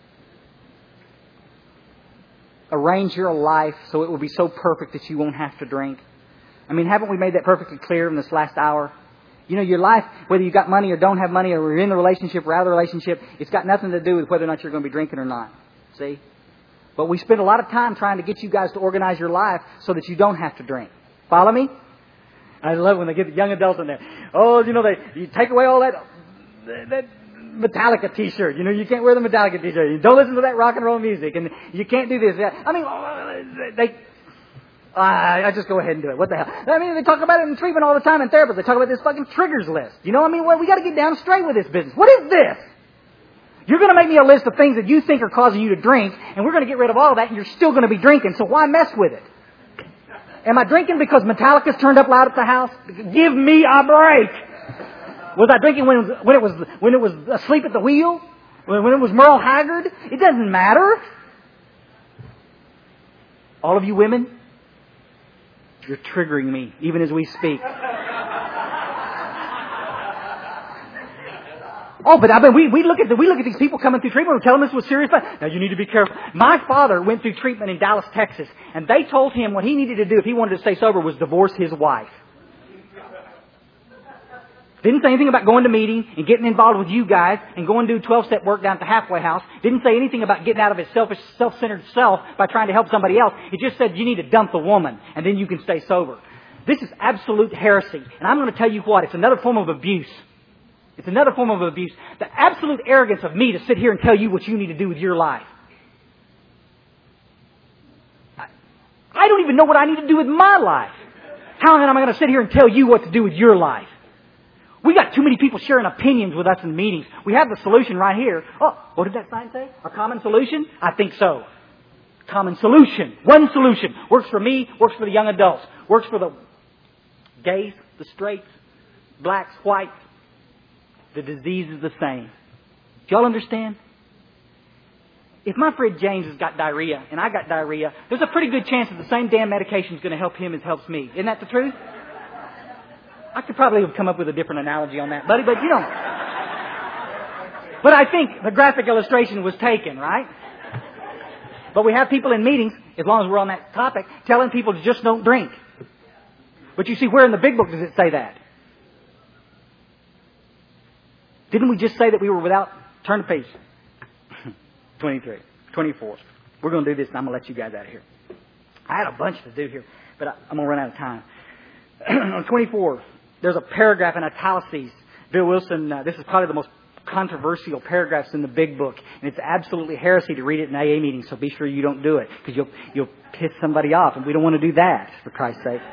arrange your life so it will be so perfect that you won't have to drink? I mean, haven't we made that perfectly clear in this last hour? You know, your life, whether you got money or don't have money, or you're in the relationship or out of the relationship, it's got nothing to do with whether or not you're going to be drinking or not. See? But we spend a lot of time trying to get you guys to organize your life so that you don't have to drink. Follow me? I love when they get the young adults in there. Oh, you know, they you take away all that that Metallica T-shirt. You know, you can't wear the Metallica T-shirt. You don't listen to that rock and roll music, and you can't do this. I mean, they. I, I just go ahead and do it. What the hell? I mean, they talk about it in treatment all the time in therapy. They talk about this fucking triggers list. You know, I mean, well, we got to get down straight with this business. What is this? You're going to make me a list of things that you think are causing you to drink, and we're going to get rid of all of that, and you're still going to be drinking. So why mess with it? Am I drinking because Metallica's turned up loud at the house? Give me a break. Was I drinking when it was when it was, when it was asleep at the wheel? When, when it was Merle Haggard? It doesn't matter. All of you women, you're triggering me even as we speak. Oh, but I mean, we, we look at the, we look at these people coming through treatment. We tell them this was serious. Now you need to be careful. My father went through treatment in Dallas, Texas, and they told him what he needed to do if he wanted to stay sober was divorce his wife. Didn't say anything about going to meetings and getting involved with you guys and going to do twelve-step work down at the halfway house. Didn't say anything about getting out of his selfish, self-centered self by trying to help somebody else. It just said you need to dump the woman and then you can stay sober. This is absolute heresy. And I'm going to tell you what, it's another form of abuse. It's another form of abuse. The absolute arrogance of me to sit here and tell you what you need to do with your life. I don't even know what I need to do with my life. How am I going to sit here and tell you what to do with your life? We got too many people sharing opinions with us in meetings. We have the solution right here. Oh, what did that sign say? A common solution? I think so. Common solution. One solution. Works for me, works for the young adults. Works for the gays, the straights, blacks, whites. The disease is the same. Do y'all understand? If my friend James has got diarrhea and I got diarrhea, there's a pretty good chance that the same damn medication is going to help him as helps me. Isn't that the truth? I could probably have come up with a different analogy on that, buddy, but you don't. But I think the graphic illustration was taken, right? But we have people in meetings, as long as we're on that topic, telling people to just don't drink. But you see, where in the big book does it say that? Didn't we just say that we were without? Turn to page twenty-three, twenty-four. We're going to do this and I'm going to let you guys out of here. I had a bunch to do here, but I'm going to run out of time. On twenty-four, there's a paragraph in italics. Bill Wilson, uh, this is probably the most controversial paragraphs in the big book. And it's absolutely heresy to read it in A A meetings, so be sure you don't do it. Because you'll, you'll piss somebody off, and we don't want to do that, for Christ's sake.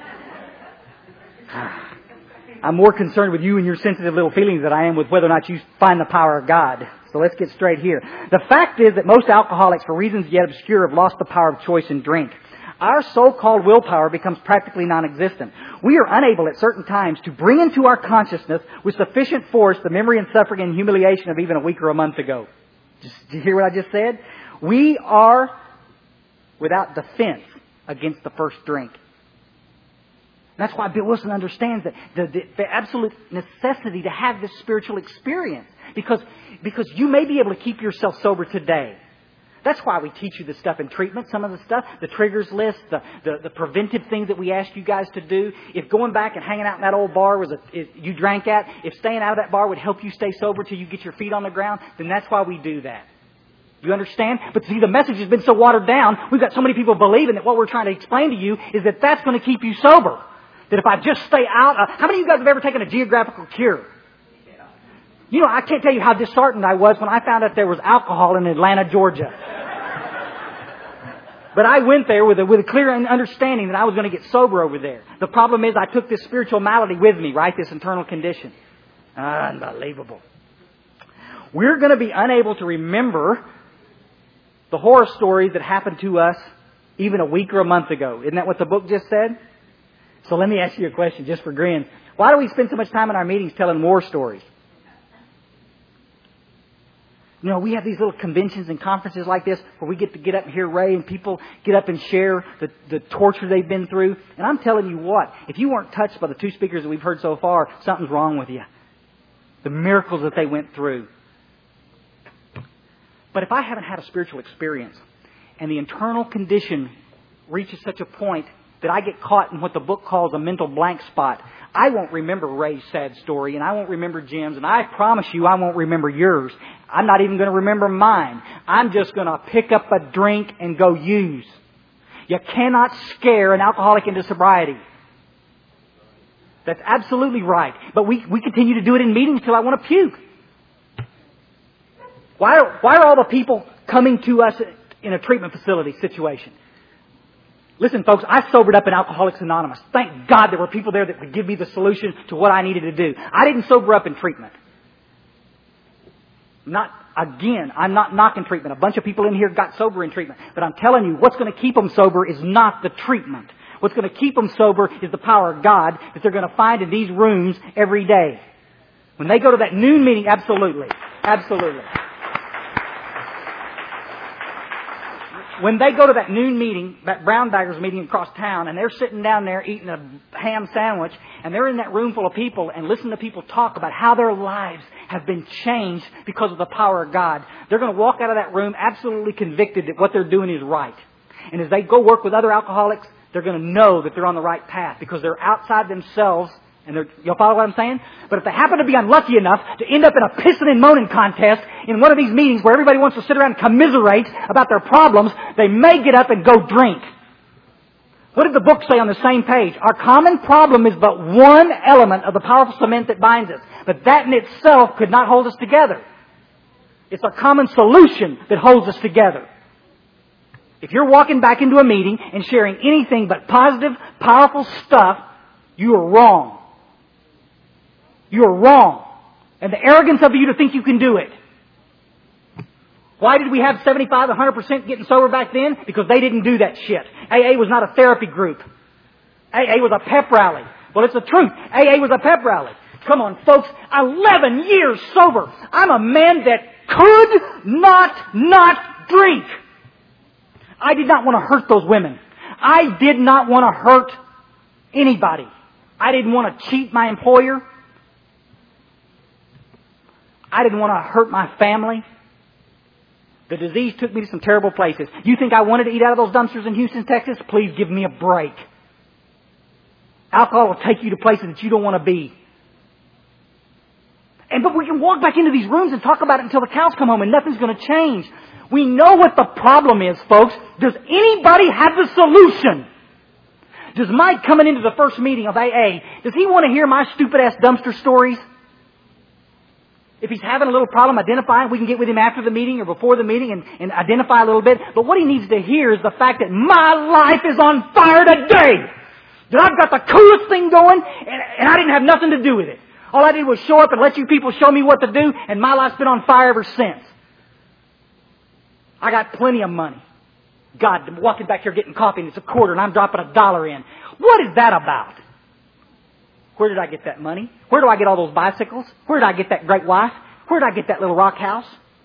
I'm more concerned with you and your sensitive little feelings than I am with whether or not you find the power of God. So let's get straight here. The fact is that most alcoholics, for reasons yet obscure, have lost the power of choice in drink. Our so-called willpower becomes practically non-existent. We are unable at certain times to bring into our consciousness with sufficient force the memory and suffering and humiliation of even a week or a month ago. Just, did you hear what I just said? We are without defense against the first drink. That's why Bill Wilson understands that the, the, the absolute necessity to have this spiritual experience. Because, because you may be able to keep yourself sober today. That's why we teach you the stuff in treatment, some of the stuff, the triggers list, the, the, the preventive things that we ask you guys to do. If going back and hanging out in that old bar was a, if you drank at, if staying out of that bar would help you stay sober till you get your feet on the ground, then that's why we do that. You understand? But see, the message has been so watered down, we've got so many people believing that what we're trying to explain to you is that that's going to keep you sober. That if I just stay out... Uh, how many of you guys have ever taken a geographical cure? You know, I can't tell you how disheartened I was when I found out there was alcohol in Atlanta, Georgia. But I went there with a, with a clear understanding that I was going to get sober over there. The problem is I took this spiritual malady with me, right? This internal condition. Unbelievable. We're going to be unable to remember the horror stories that happened to us even a week or a month ago. Isn't that what the book just said? So let me ask you a question just for grins. Why do we spend so much time in our meetings telling war stories? You know, we have these little conventions and conferences like this where we get to get up and hear Ray and people get up and share the, the torture they've been through. And I'm telling you what, if you weren't touched by the two speakers that we've heard so far, something's wrong with you. The miracles that they went through. But if I haven't had a spiritual experience and the internal condition reaches such a point that I get caught in what the book calls a mental blank spot, I won't remember Ray's sad story, and I won't remember Jim's, and I promise you I won't remember yours. I'm not even going to remember mine. I'm just going to pick up a drink and go use. You cannot scare an alcoholic into sobriety. That's absolutely right. But we, we continue to do it in meetings till I want to puke. Why are, why are all the people coming to us in a treatment facility situation? Listen, folks, I sobered up in Alcoholics Anonymous. Thank God there were people there that would give me the solution to what I needed to do. I didn't sober up in treatment. Not, again, I'm not knocking treatment. A bunch of people in here got sober in treatment. But I'm telling you, what's going to keep them sober is not the treatment. What's going to keep them sober is the power of God that they're going to find in these rooms every day. When they go to that noon meeting, absolutely. Absolutely. When they go to that noon meeting, that Brown Baggers meeting across town, and they're sitting down there eating a ham sandwich, and they're in that room full of people and listen to people talk about how their lives have been changed because of the power of God, they're going to walk out of that room absolutely convicted that what they're doing is right. And as they go work with other alcoholics, they're going to know that they're on the right path because they're outside themselves. And they're, you'll follow what I'm saying? But if they happen to be unlucky enough to end up in a pissing and moaning contest in one of these meetings where everybody wants to sit around and commiserate about their problems, they may get up and go drink. What did the book say on the same page? Our common problem is but one element of the powerful cement that binds us. But that in itself could not hold us together. It's a common solution that holds us together. If you're walking back into a meeting and sharing anything but positive, powerful stuff, you are wrong. You are wrong. And the arrogance of you to think you can do it. Why did we have seventy-five, one hundred percent getting sober back then? Because they didn't do that shit. A A was not a therapy group. A A was a pep rally. Well, it's the truth. A A was a pep rally. Come on, folks. eleven years sober. I'm a man that could not not drink. I did not want to hurt those women. I did not want to hurt anybody. I didn't want to cheat my employer. I didn't want to hurt my family. The disease took me to some terrible places. You think I wanted to eat out of those dumpsters in Houston, Texas? Please give me a break. Alcohol will take you to places that you don't want to be. And but we can walk back into these rooms and talk about it until the cows come home and nothing's going to change. We know what the problem is, folks. Does anybody have the solution? Does Mike coming into the first meeting of A A, does he want to hear my stupid-ass dumpster stories? If he's having a little problem identifying, we can get with him after the meeting or before the meeting and, and identify a little bit. But what he needs to hear is the fact that my life is on fire today. That I've got the coolest thing going and, and I didn't have nothing to do with it. All I did was show up and let you people show me what to do, and my life's been on fire ever since. I got plenty of money. God, I'm walking back here getting coffee and it's a quarter and I'm dropping a dollar in. What is that about? Where did I get that money? Where do I get all those bicycles? Where did I get that great wife? Where did I get that little rock house?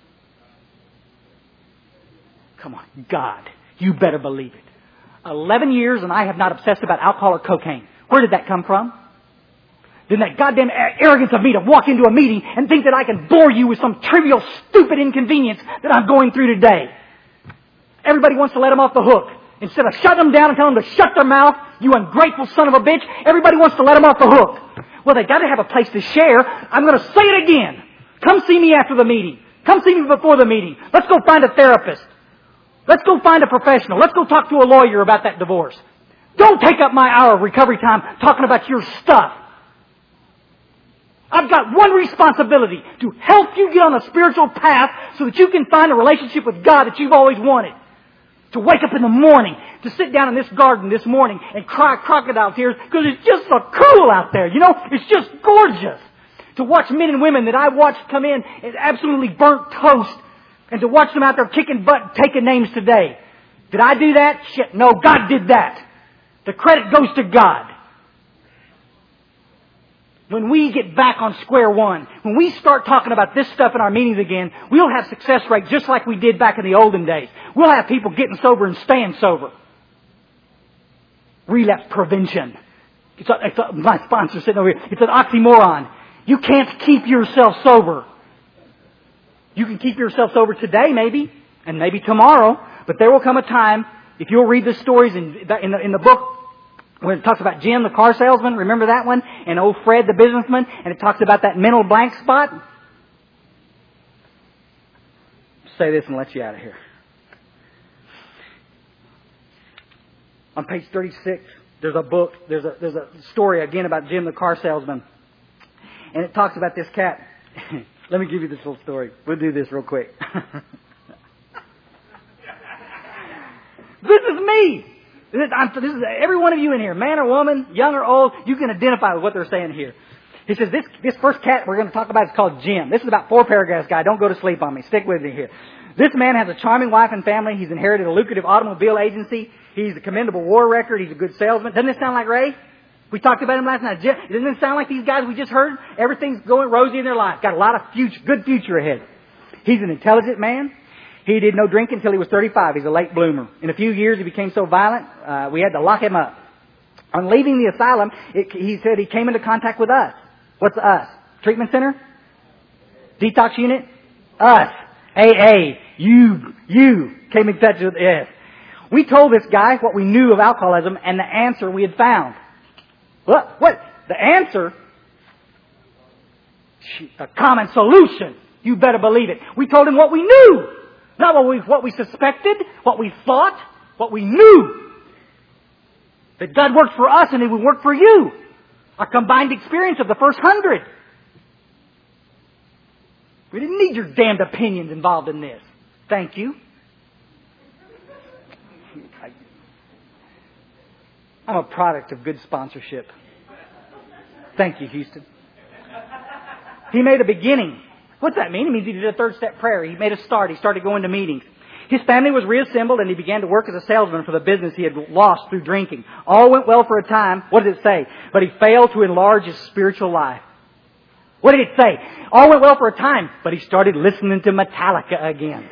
Come on, God, you better believe it. Eleven years and I have not obsessed about alcohol or cocaine. Where did that come from? Then that goddamn arrogance of me to walk into a meeting and think that I can bore you with some trivial, stupid inconvenience that I'm going through today. Everybody wants to let them off the hook. Instead of shutting them down and telling them to shut their mouth, you ungrateful son of a bitch, everybody wants to let them off the hook. Well, they got to have a place to share. I'm going to say it again. Come see me after the meeting. Come see me before the meeting. Let's go find a therapist. Let's go find a professional. Let's go talk to a lawyer about that divorce. Don't take up my hour of recovery time talking about your stuff. I've got one responsibility, to help you get on a spiritual path so that you can find a relationship with God that you've always wanted. To wake up in the morning, to sit down in this garden this morning and cry crocodile tears because it's just so cool out there. You know, it's just gorgeous. To watch men and women that I watched come in and absolutely burnt toast, and to watch them out there kicking butt and taking names today. Did I do that? Shit, no, God did that. The credit goes to God. When we get back on square one, when we start talking about this stuff in our meetings again, we'll have success rate just like we did back in the olden days. We'll have people getting sober and staying sober. Relapse prevention. It's a, it's a, my sponsor sitting over here. It's an oxymoron. You can't keep yourself sober. You can keep yourself sober today maybe, and maybe tomorrow, but there will come a time, if you'll read the stories in the, in the, in the book, when it talks about Jim, the car salesman, remember that one? And old Fred, the businessman, and it talks about that mental blank spot. Say this and let you out of here. On page thirty-six, there's a book, there's a, there's a story again about Jim, the car salesman. And it talks about this cat. Let me give you this little story. We'll do this real quick. This is me. This is, I'm, this is every one of you in here, man or woman, young or old, you can identify with what they're saying here. He says, this, this first cat we're going to talk about is called Jim. This is about four paragraphs, guy. Don't go to sleep on me. Stick with me here. This man has a charming wife and family. He's inherited a lucrative automobile agency. He's a commendable war record. He's a good salesman. Doesn't this sound like Ray? We talked about him last night. Doesn't it sound like these guys we just heard? Everything's going rosy in their life. Got a lot of future, good future ahead. He's an intelligent man. He did no drinking until he was thirty-five. He's a late bloomer. In a few years, he became so violent, uh, we had to lock him up. On leaving the asylum, it, he said he came into contact with us. What's us? Treatment center? Detox unit? Us. A A. You. You came in touch with us. We told this guy what we knew of alcoholism and the answer we had found. What? What? The answer? A common solution. You better believe it. We told him what we knew. Not what we, what we suspected, what we thought, what we knew. That God worked for us and He would work for you. A combined experience of the first hundred. We didn't need your damned opinions involved in this. Thank you. I'm a product of good sponsorship. Thank you, Houston. He made a beginning. What's that mean? It means he did a third step prayer. He made a start. He started going to meetings. His family was reassembled and he began to work as a salesman for the business he had lost through drinking. All went well for a time. What did it say? But he failed to enlarge his spiritual life. What did it say? All went well for a time, but he started listening to Metallica again.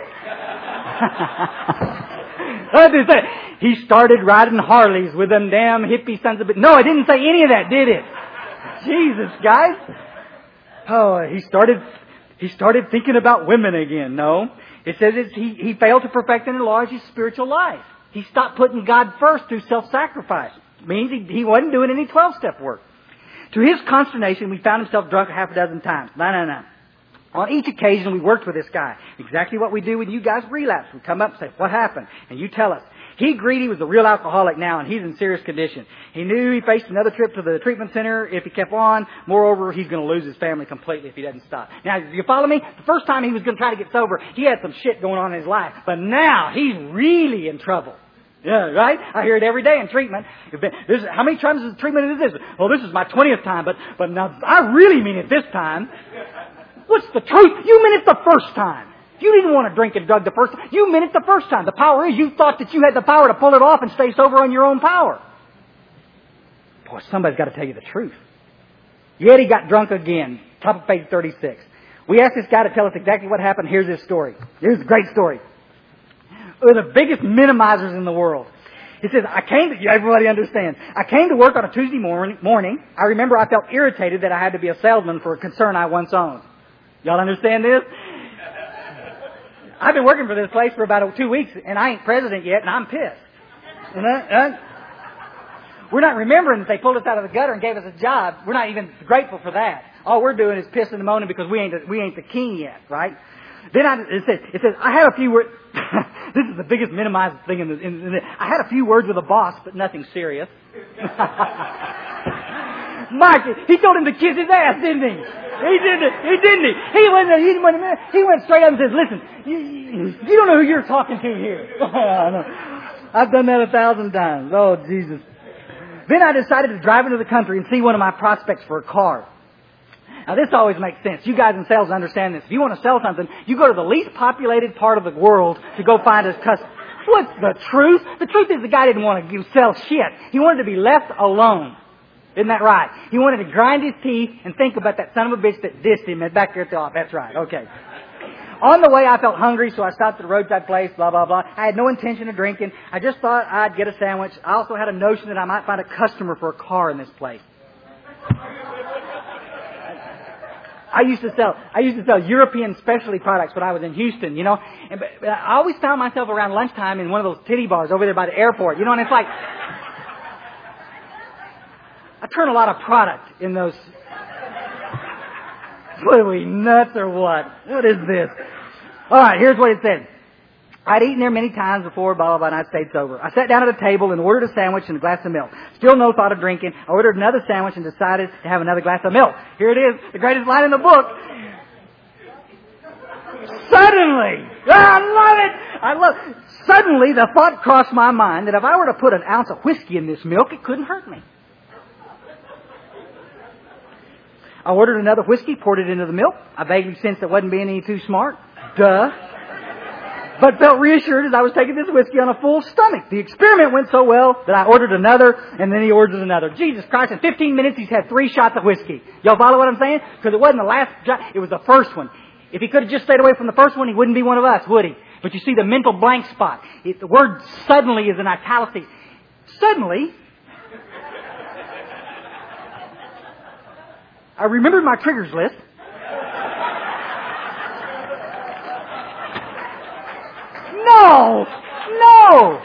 What did it say? He started riding Harleys with them damn hippie sons of bitches. No, it didn't say any of that, did it? Jesus, guys. Oh, he started... He started thinking about women again. No. It says it's, he, he failed to perfect and enlarge his spiritual life. He stopped putting God first through self-sacrifice. It means he, he wasn't doing any twelve-step work. To his consternation, we found himself drunk a half a dozen times. No, no, no. On each occasion, we worked with this guy. Exactly what we do when you guys relapse. We come up and say, what happened? And you tell us. He agreed he was a real alcoholic now, and he's in serious condition. He knew he faced another trip to the treatment center if he kept on. Moreover, he's going to lose his family completely if he doesn't stop. Now, you follow me? The first time he was going to try to get sober, he had some shit going on in his life. But now, he's really in trouble. Yeah, right? I hear it every day in treatment. This, how many times is treatment is this? Well, this is my twentieth time, but, but now I really mean it this time. What's the truth? You meant it the first time. You didn't want to drink and drug the first time. You meant it the first time. The power is you thought that you had the power to pull it off and stay sober on your own power. Boy, somebody's got to tell you the truth. Yet he got drunk again. Top of page thirty-six. We asked this guy to tell us exactly what happened. Here's his story. Here's a great story. We're the biggest minimizers in the world. He says, I came to, everybody understands. I came to work on a Tuesday morning, morning. I remember I felt irritated that I had to be a salesman for a concern I once owned. Y'all understand this? I've been working for this place for about two weeks, and I ain't president yet, and I'm pissed. And I, I, we're not remembering that they pulled us out of the gutter and gave us a job. We're not even grateful for that. All we're doing is pissing and moaning because we ain't the, we ain't the king yet, right? Then I, it says, it says, I had a few words. This is the biggest minimized thing in the, in, in the. I had a few words with the boss, but nothing serious. Mike, he told him to kiss his ass, didn't he? He didn't. He didn't. He, he went. He went. He went straight up and says, "Listen, you, you don't know who you're talking to here." I've done that a thousand times. Oh, Jesus. Then I decided to drive into the country and see one of my prospects for a car. Now, this always makes sense. You guys in sales understand this. If you want to sell something, you go to the least populated part of the world to go find his customer. What's the truth? The truth is the guy didn't want to sell shit. He wanted to be left alone. Isn't that right? He wanted to grind his teeth and think about that son of a bitch that dissed him back there at the office. That's right. Okay. On the way, I felt hungry, so I stopped at a roadside place, blah, blah, blah. I had no intention of drinking. I just thought I'd get a sandwich. I also had a notion that I might find a customer for a car in this place. I used to sell, I used to sell European specialty products when I was in Houston, you know. And, but I always found myself around lunchtime in one of those titty bars over there by the airport, you know, and it's like, I turn a lot of product in those. What are we, nuts or what? What is this? All right, here's what it said. I'd eaten there many times before, blah, blah, blah, and I stayed sober. I sat down at a table and ordered a sandwich and a glass of milk. Still no thought of drinking. I ordered another sandwich and decided to have another glass of milk. Here it is, the greatest line in the book. Suddenly, I love it! I love it. Suddenly, the thought crossed my mind that if I were to put an ounce of whiskey in this milk, it couldn't hurt me. I ordered another whiskey, poured it into the milk. I vaguely sensed it wasn't being any too smart. Duh. But felt reassured as I was taking this whiskey on a full stomach. The experiment went so well that I ordered another, and then he ordered another. Jesus Christ, in fifteen minutes he's had three shots of whiskey. Y'all follow what I'm saying? Because it wasn't the last shot, it was the first one. If he could have just stayed away from the first one, he wouldn't be one of us, would he? But you see the mental blank spot. It, the word suddenly is in italics. Suddenly, I remembered my triggers list. No! No!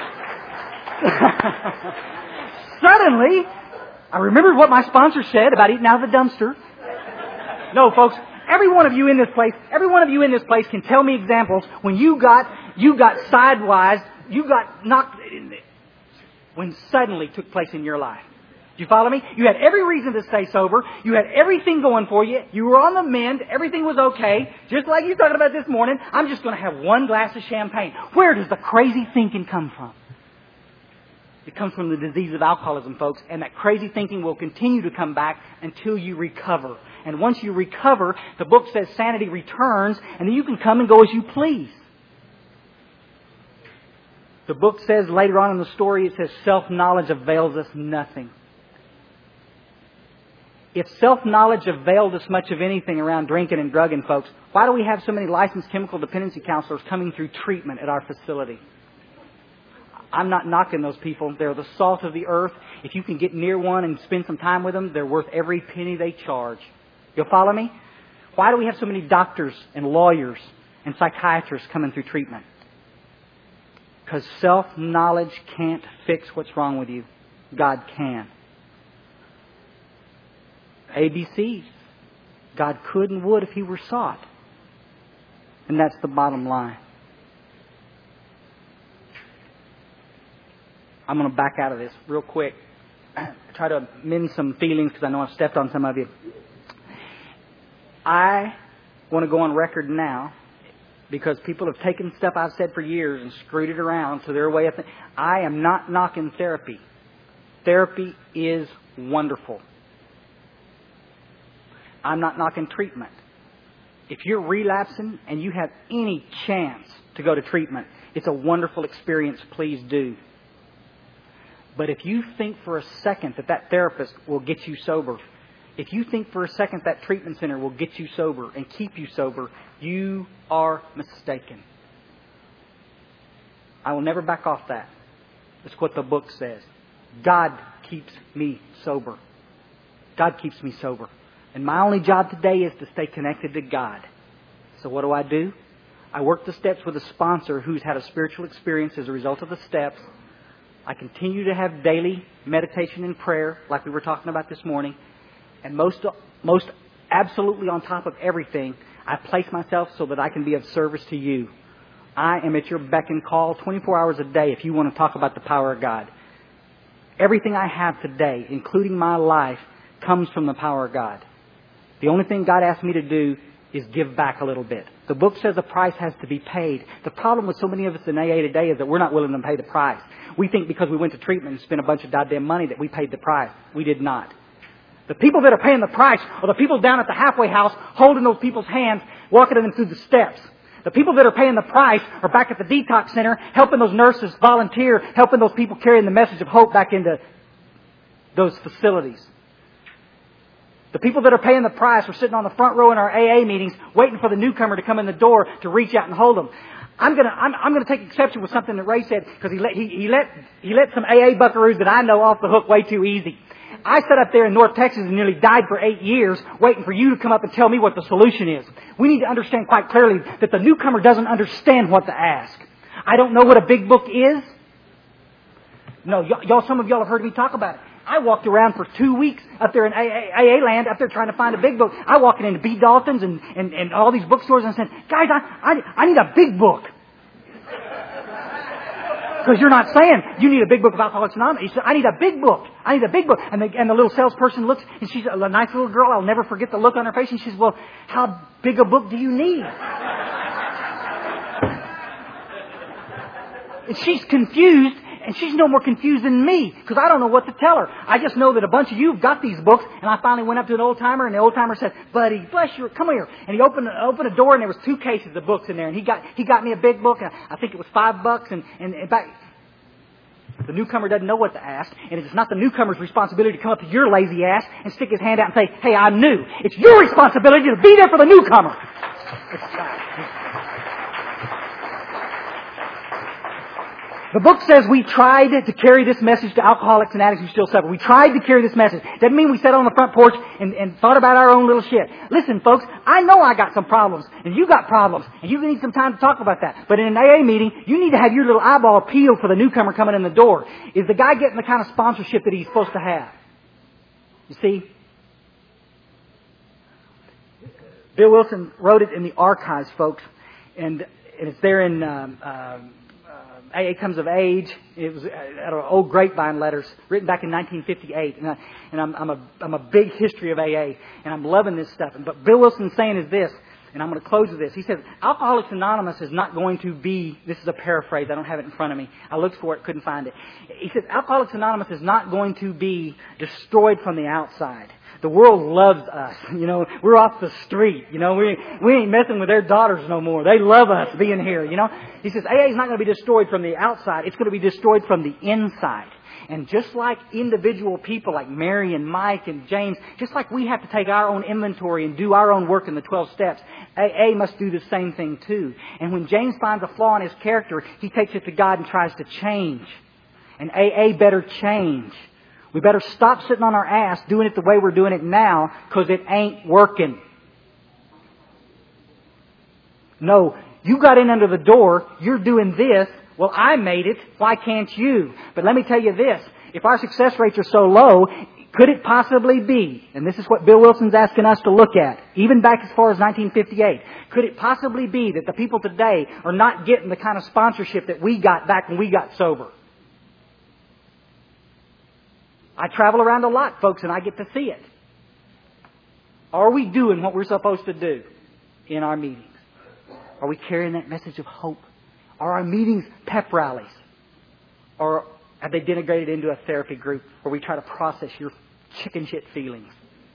Suddenly, I remembered what my sponsor said about eating out of the dumpster. No, folks, every one of you in this place, every one of you in this place can tell me examples when you got, you got sidewise, you got knocked, when suddenly took place in your life. Do you follow me? You had every reason to stay sober. You had everything going for you. You were on the mend. Everything was okay. Just like you're talking about this morning, I'm just going to have one glass of champagne. Where does the crazy thinking come from? It comes from the disease of alcoholism, folks. And that crazy thinking will continue to come back until you recover. And once you recover, the book says sanity returns, and then you can come and go as you please. The book says later on in the story, it says self-knowledge avails us nothing. If self-knowledge availed us much of anything around drinking and drugging, folks, why do we have so many licensed chemical dependency counselors coming through treatment at our facility? I'm not knocking those people. They're the salt of the earth. If you can get near one and spend some time with them, they're worth every penny they charge. You'll follow me? Why do we have so many doctors and lawyers and psychiatrists coming through treatment? Because self-knowledge can't fix what's wrong with you. God can. A B Cs. God could and would if He were sought. And that's the bottom line. I'm going to back out of this real quick. Try to mend some feelings because I know I've stepped on some of you. I want to go on record now because people have taken stuff I've said for years and screwed it around to their way of thinking. I am not knocking therapy. Therapy is wonderful. I'm not knocking treatment. If you're relapsing and you have any chance to go to treatment, it's a wonderful experience. Please do. But if you think for a second that that therapist will get you sober, if you think for a second that treatment center will get you sober and keep you sober, you are mistaken. I will never back off that. That's what the book says. God keeps me sober. God keeps me sober. And my only job today is to stay connected to God. So what do I do? I work the steps with a sponsor who's had a spiritual experience as a result of the steps. I continue to have daily meditation and prayer like we were talking about this morning. And most, most absolutely on top of everything, I place myself so that I can be of service to you. I am at your beck and call twenty-four hours a day if you want to talk about the power of God. Everything I have today, including my life, comes from the power of God. The only thing God asks me to do is give back a little bit. The book says the price has to be paid. The problem with so many of us in A A today is that we're not willing to pay the price. We think because we went to treatment and spent a bunch of goddamn money that we paid the price. We did not. The people that are paying the price are the people down at the halfway house holding those people's hands, walking them through the steps. The people that are paying the price are back at the detox center, helping those nurses volunteer, helping those people carrying the message of hope back into those facilities. The people that are paying the price are sitting on the front row in our A A meetings, waiting for the newcomer to come in the door to reach out and hold them. I'm gonna, I'm, I'm gonna take exception with something that Ray said because he let, he, he let, he let some A A buckaroos that I know off the hook way too easy. I sat up there in North Texas and nearly died for eight years waiting for you to come up and tell me what the solution is. We need to understand quite clearly that the newcomer doesn't understand what to ask. I don't know what a big book is. No, y- y'all, some of y'all have heard me talk about it. I walked around for two weeks up there in A A, A A land, up there trying to find a big book. I walked into B. Dalton's and, and, and all these bookstores and said, guys, I, I, I need a big book. Because you're not saying you need a big book of Alcoholics Anonymous. You said, I need a big book. I need a big book. And the, and the little salesperson looks, and she's a nice little girl. I'll never forget the look on her face. And she says, well, how big a book do you need? And she's confused. And she's no more confused than me because I don't know what to tell her. I just know that a bunch of you have got these books. And I finally went up to an old timer, and the old timer said, "Buddy, bless you, come here." And he opened opened a door, and there was two cases of books in there. And he got he got me a big book. I think it was five bucks. And and in fact, the newcomer doesn't know what to ask, and it's not the newcomer's responsibility to come up to your lazy ass and stick his hand out and say, "Hey, I'm new." It's your responsibility to be there for the newcomer. The book says we tried to carry this message to alcoholics and addicts who still suffer. We tried to carry this message. Doesn't mean we sat on the front porch and, and thought about our own little shit. Listen, folks, I know I got some problems, and you got problems, and you need some time to talk about that. But in an A A meeting, you need to have your little eyeball peeled for the newcomer coming in the door. Is the guy getting the kind of sponsorship that he's supposed to have? You see? Bill Wilson wrote it in the archives, folks, and, and it's there in... Um, um, A A Comes of Age. It was out of old grapevine letters written back in nineteen fifty-eight. And, I, and I'm, I'm, a, I'm a big history of A A, and I'm loving this stuff. But Bill Wilson's saying is this, and I'm going to close with this. He says, Alcoholics Anonymous is not going to be, this is a paraphrase, I don't have it in front of me. I looked for it, couldn't find it. He says, Alcoholics Anonymous is not going to be destroyed from the outside. The world loves us. You know, we're off the street. You know, we we ain't messing with their daughters no more. They love us being here, you know. He says A A is not going to be destroyed from the outside. It's going to be destroyed from the inside. And just like individual people like Mary and Mike and James, just like we have to take our own inventory and do our own work in the twelve steps, A A must do the same thing too. And when James finds a flaw in his character, he takes it to God and tries to change. And A A better change. We better stop sitting on our ass doing it the way we're doing it now because it ain't working. No, you got in under the door. You're doing this. Well, I made it. Why can't you? But let me tell you this. If our success rates are so low, could it possibly be, and this is what Bill Wilson's asking us to look at, even back as far as nineteen fifty-eight, could it possibly be that the people today are not getting the kind of sponsorship that we got back when we got sober? I travel around a lot, folks, and I get to see it. Are we doing what we're supposed to do in our meetings? Are we carrying that message of hope? Are our meetings pep rallies? Or have they denigrated into a therapy group where we try to process your chicken shit feelings?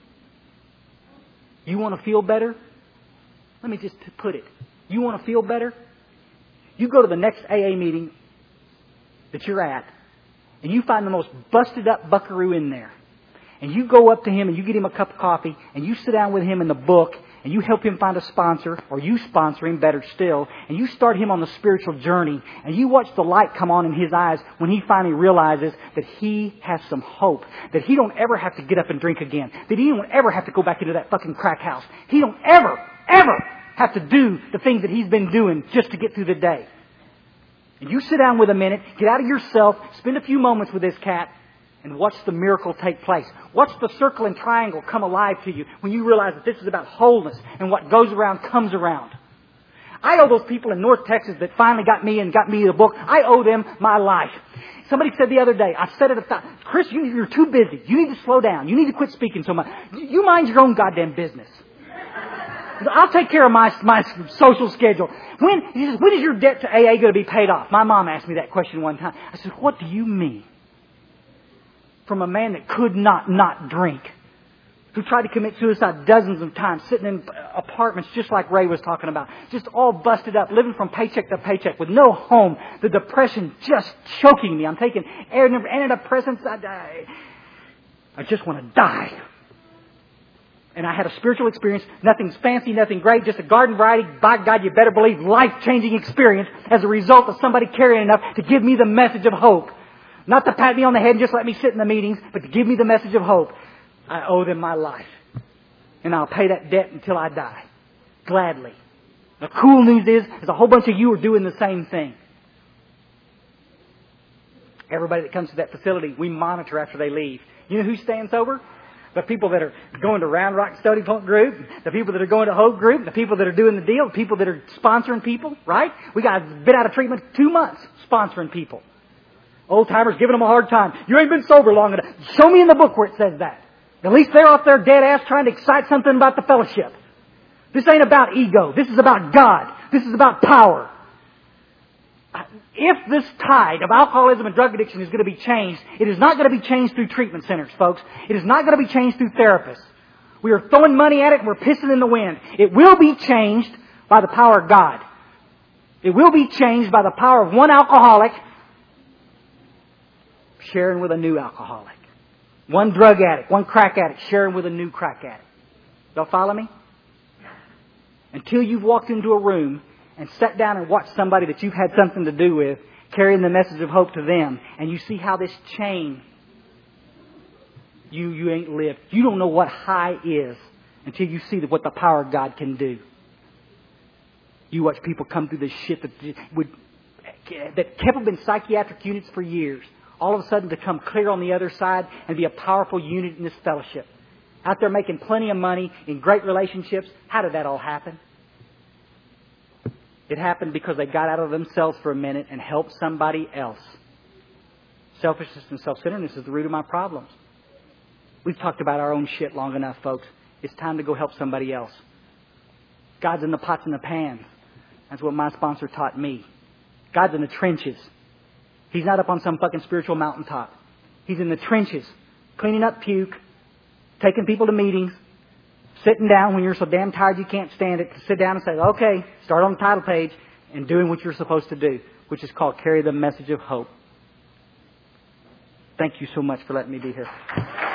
You want to feel better? Let me just put it. You want to feel better? You go to the next A A meeting that you're at, and you find the most busted up buckaroo in there. And you go up to him and you get him a cup of coffee and you sit down with him in the book and you help him find a sponsor, or you sponsor him, better still, and you start him on the spiritual journey, and you watch the light come on in his eyes when he finally realizes that he has some hope, that he don't ever have to get up and drink again, that he don't ever have to go back into that fucking crack house. He don't ever, ever have to do the things that he's been doing just to get through the day. And you sit down with a minute, get out of yourself, spend a few moments with this cat, and watch the miracle take place. Watch the circle and triangle come alive to you when you realize that this is about wholeness and what goes around comes around. I owe those people in North Texas that finally got me and got me the book, I owe them my life. Somebody said the other day, I said it a th- Chris, you, you're too busy. You need to slow down. You need to quit speaking so much. You mind your own goddamn business. I'll take care of my my social schedule. When, he says, when is your debt to A A going to be paid off? My mom asked me that question one time. I said, what do you mean? From a man that could not not drink, who tried to commit suicide dozens of times, sitting in apartments just like Ray was talking about, just all busted up, living from paycheck to paycheck with no home, the depression just choking me. I'm taking antidepressants. I, I, I just want to die. And I had a spiritual experience, nothing fancy, nothing great, just a garden variety, by God, you better believe, life-changing experience as a result of somebody caring enough to give me the message of hope. Not to pat me on the head and just let me sit in the meetings, but to give me the message of hope. I owe them my life. And I'll pay that debt until I die. Gladly. The cool news is, is a whole bunch of you are doing the same thing. Everybody that comes to that facility, we monitor after they leave. You know who's staying sober? The people that are going to Round Rock Study Point Group, the people that are going to Hope Group, the people that are doing the deal, the people that are sponsoring people, right? We got been out of treatment two months sponsoring people. Old timers giving them a hard time. You ain't been sober long enough. Show me in the book where it says that. At least they're off their dead ass trying to excite something about the fellowship. This ain't about ego. This is about God. This is about power. If this tide of alcoholism and drug addiction is going to be changed, it is not going to be changed through treatment centers, folks. It is not going to be changed through therapists. We are throwing money at it and we're pissing in the wind. It will be changed by the power of God. It will be changed by the power of one alcoholic sharing with a new alcoholic. One drug addict, one crack addict sharing with a new crack addict. Y'all follow me? Until you've walked into a room and sat down and watched somebody that you've had something to do with, carrying the message of hope to them, and you see how this chain, you you ain't lived. You don't know what high is until you see what the power of God can do. You watch people come through this shit that would that kept them in psychiatric units for years, all of a sudden to come clear on the other side and be a powerful unit in this fellowship. Out there making plenty of money, in great relationships. How did that all happen? It happened because they got out of themselves for a minute and helped somebody else. Selfishness and self-centeredness is the root of my problems. We've talked about our own shit long enough, folks. It's time to go help somebody else. God's in the pots and the pans. That's what my sponsor taught me. God's in the trenches. He's not up on some fucking spiritual mountaintop. He's in the trenches, cleaning up puke, taking people to meetings, sitting down when you're so damn tired you can't stand it, to sit down and say, okay, start on the title page, and doing what you're supposed to do, which is called carry the message of hope. Thank you so much for letting me be here.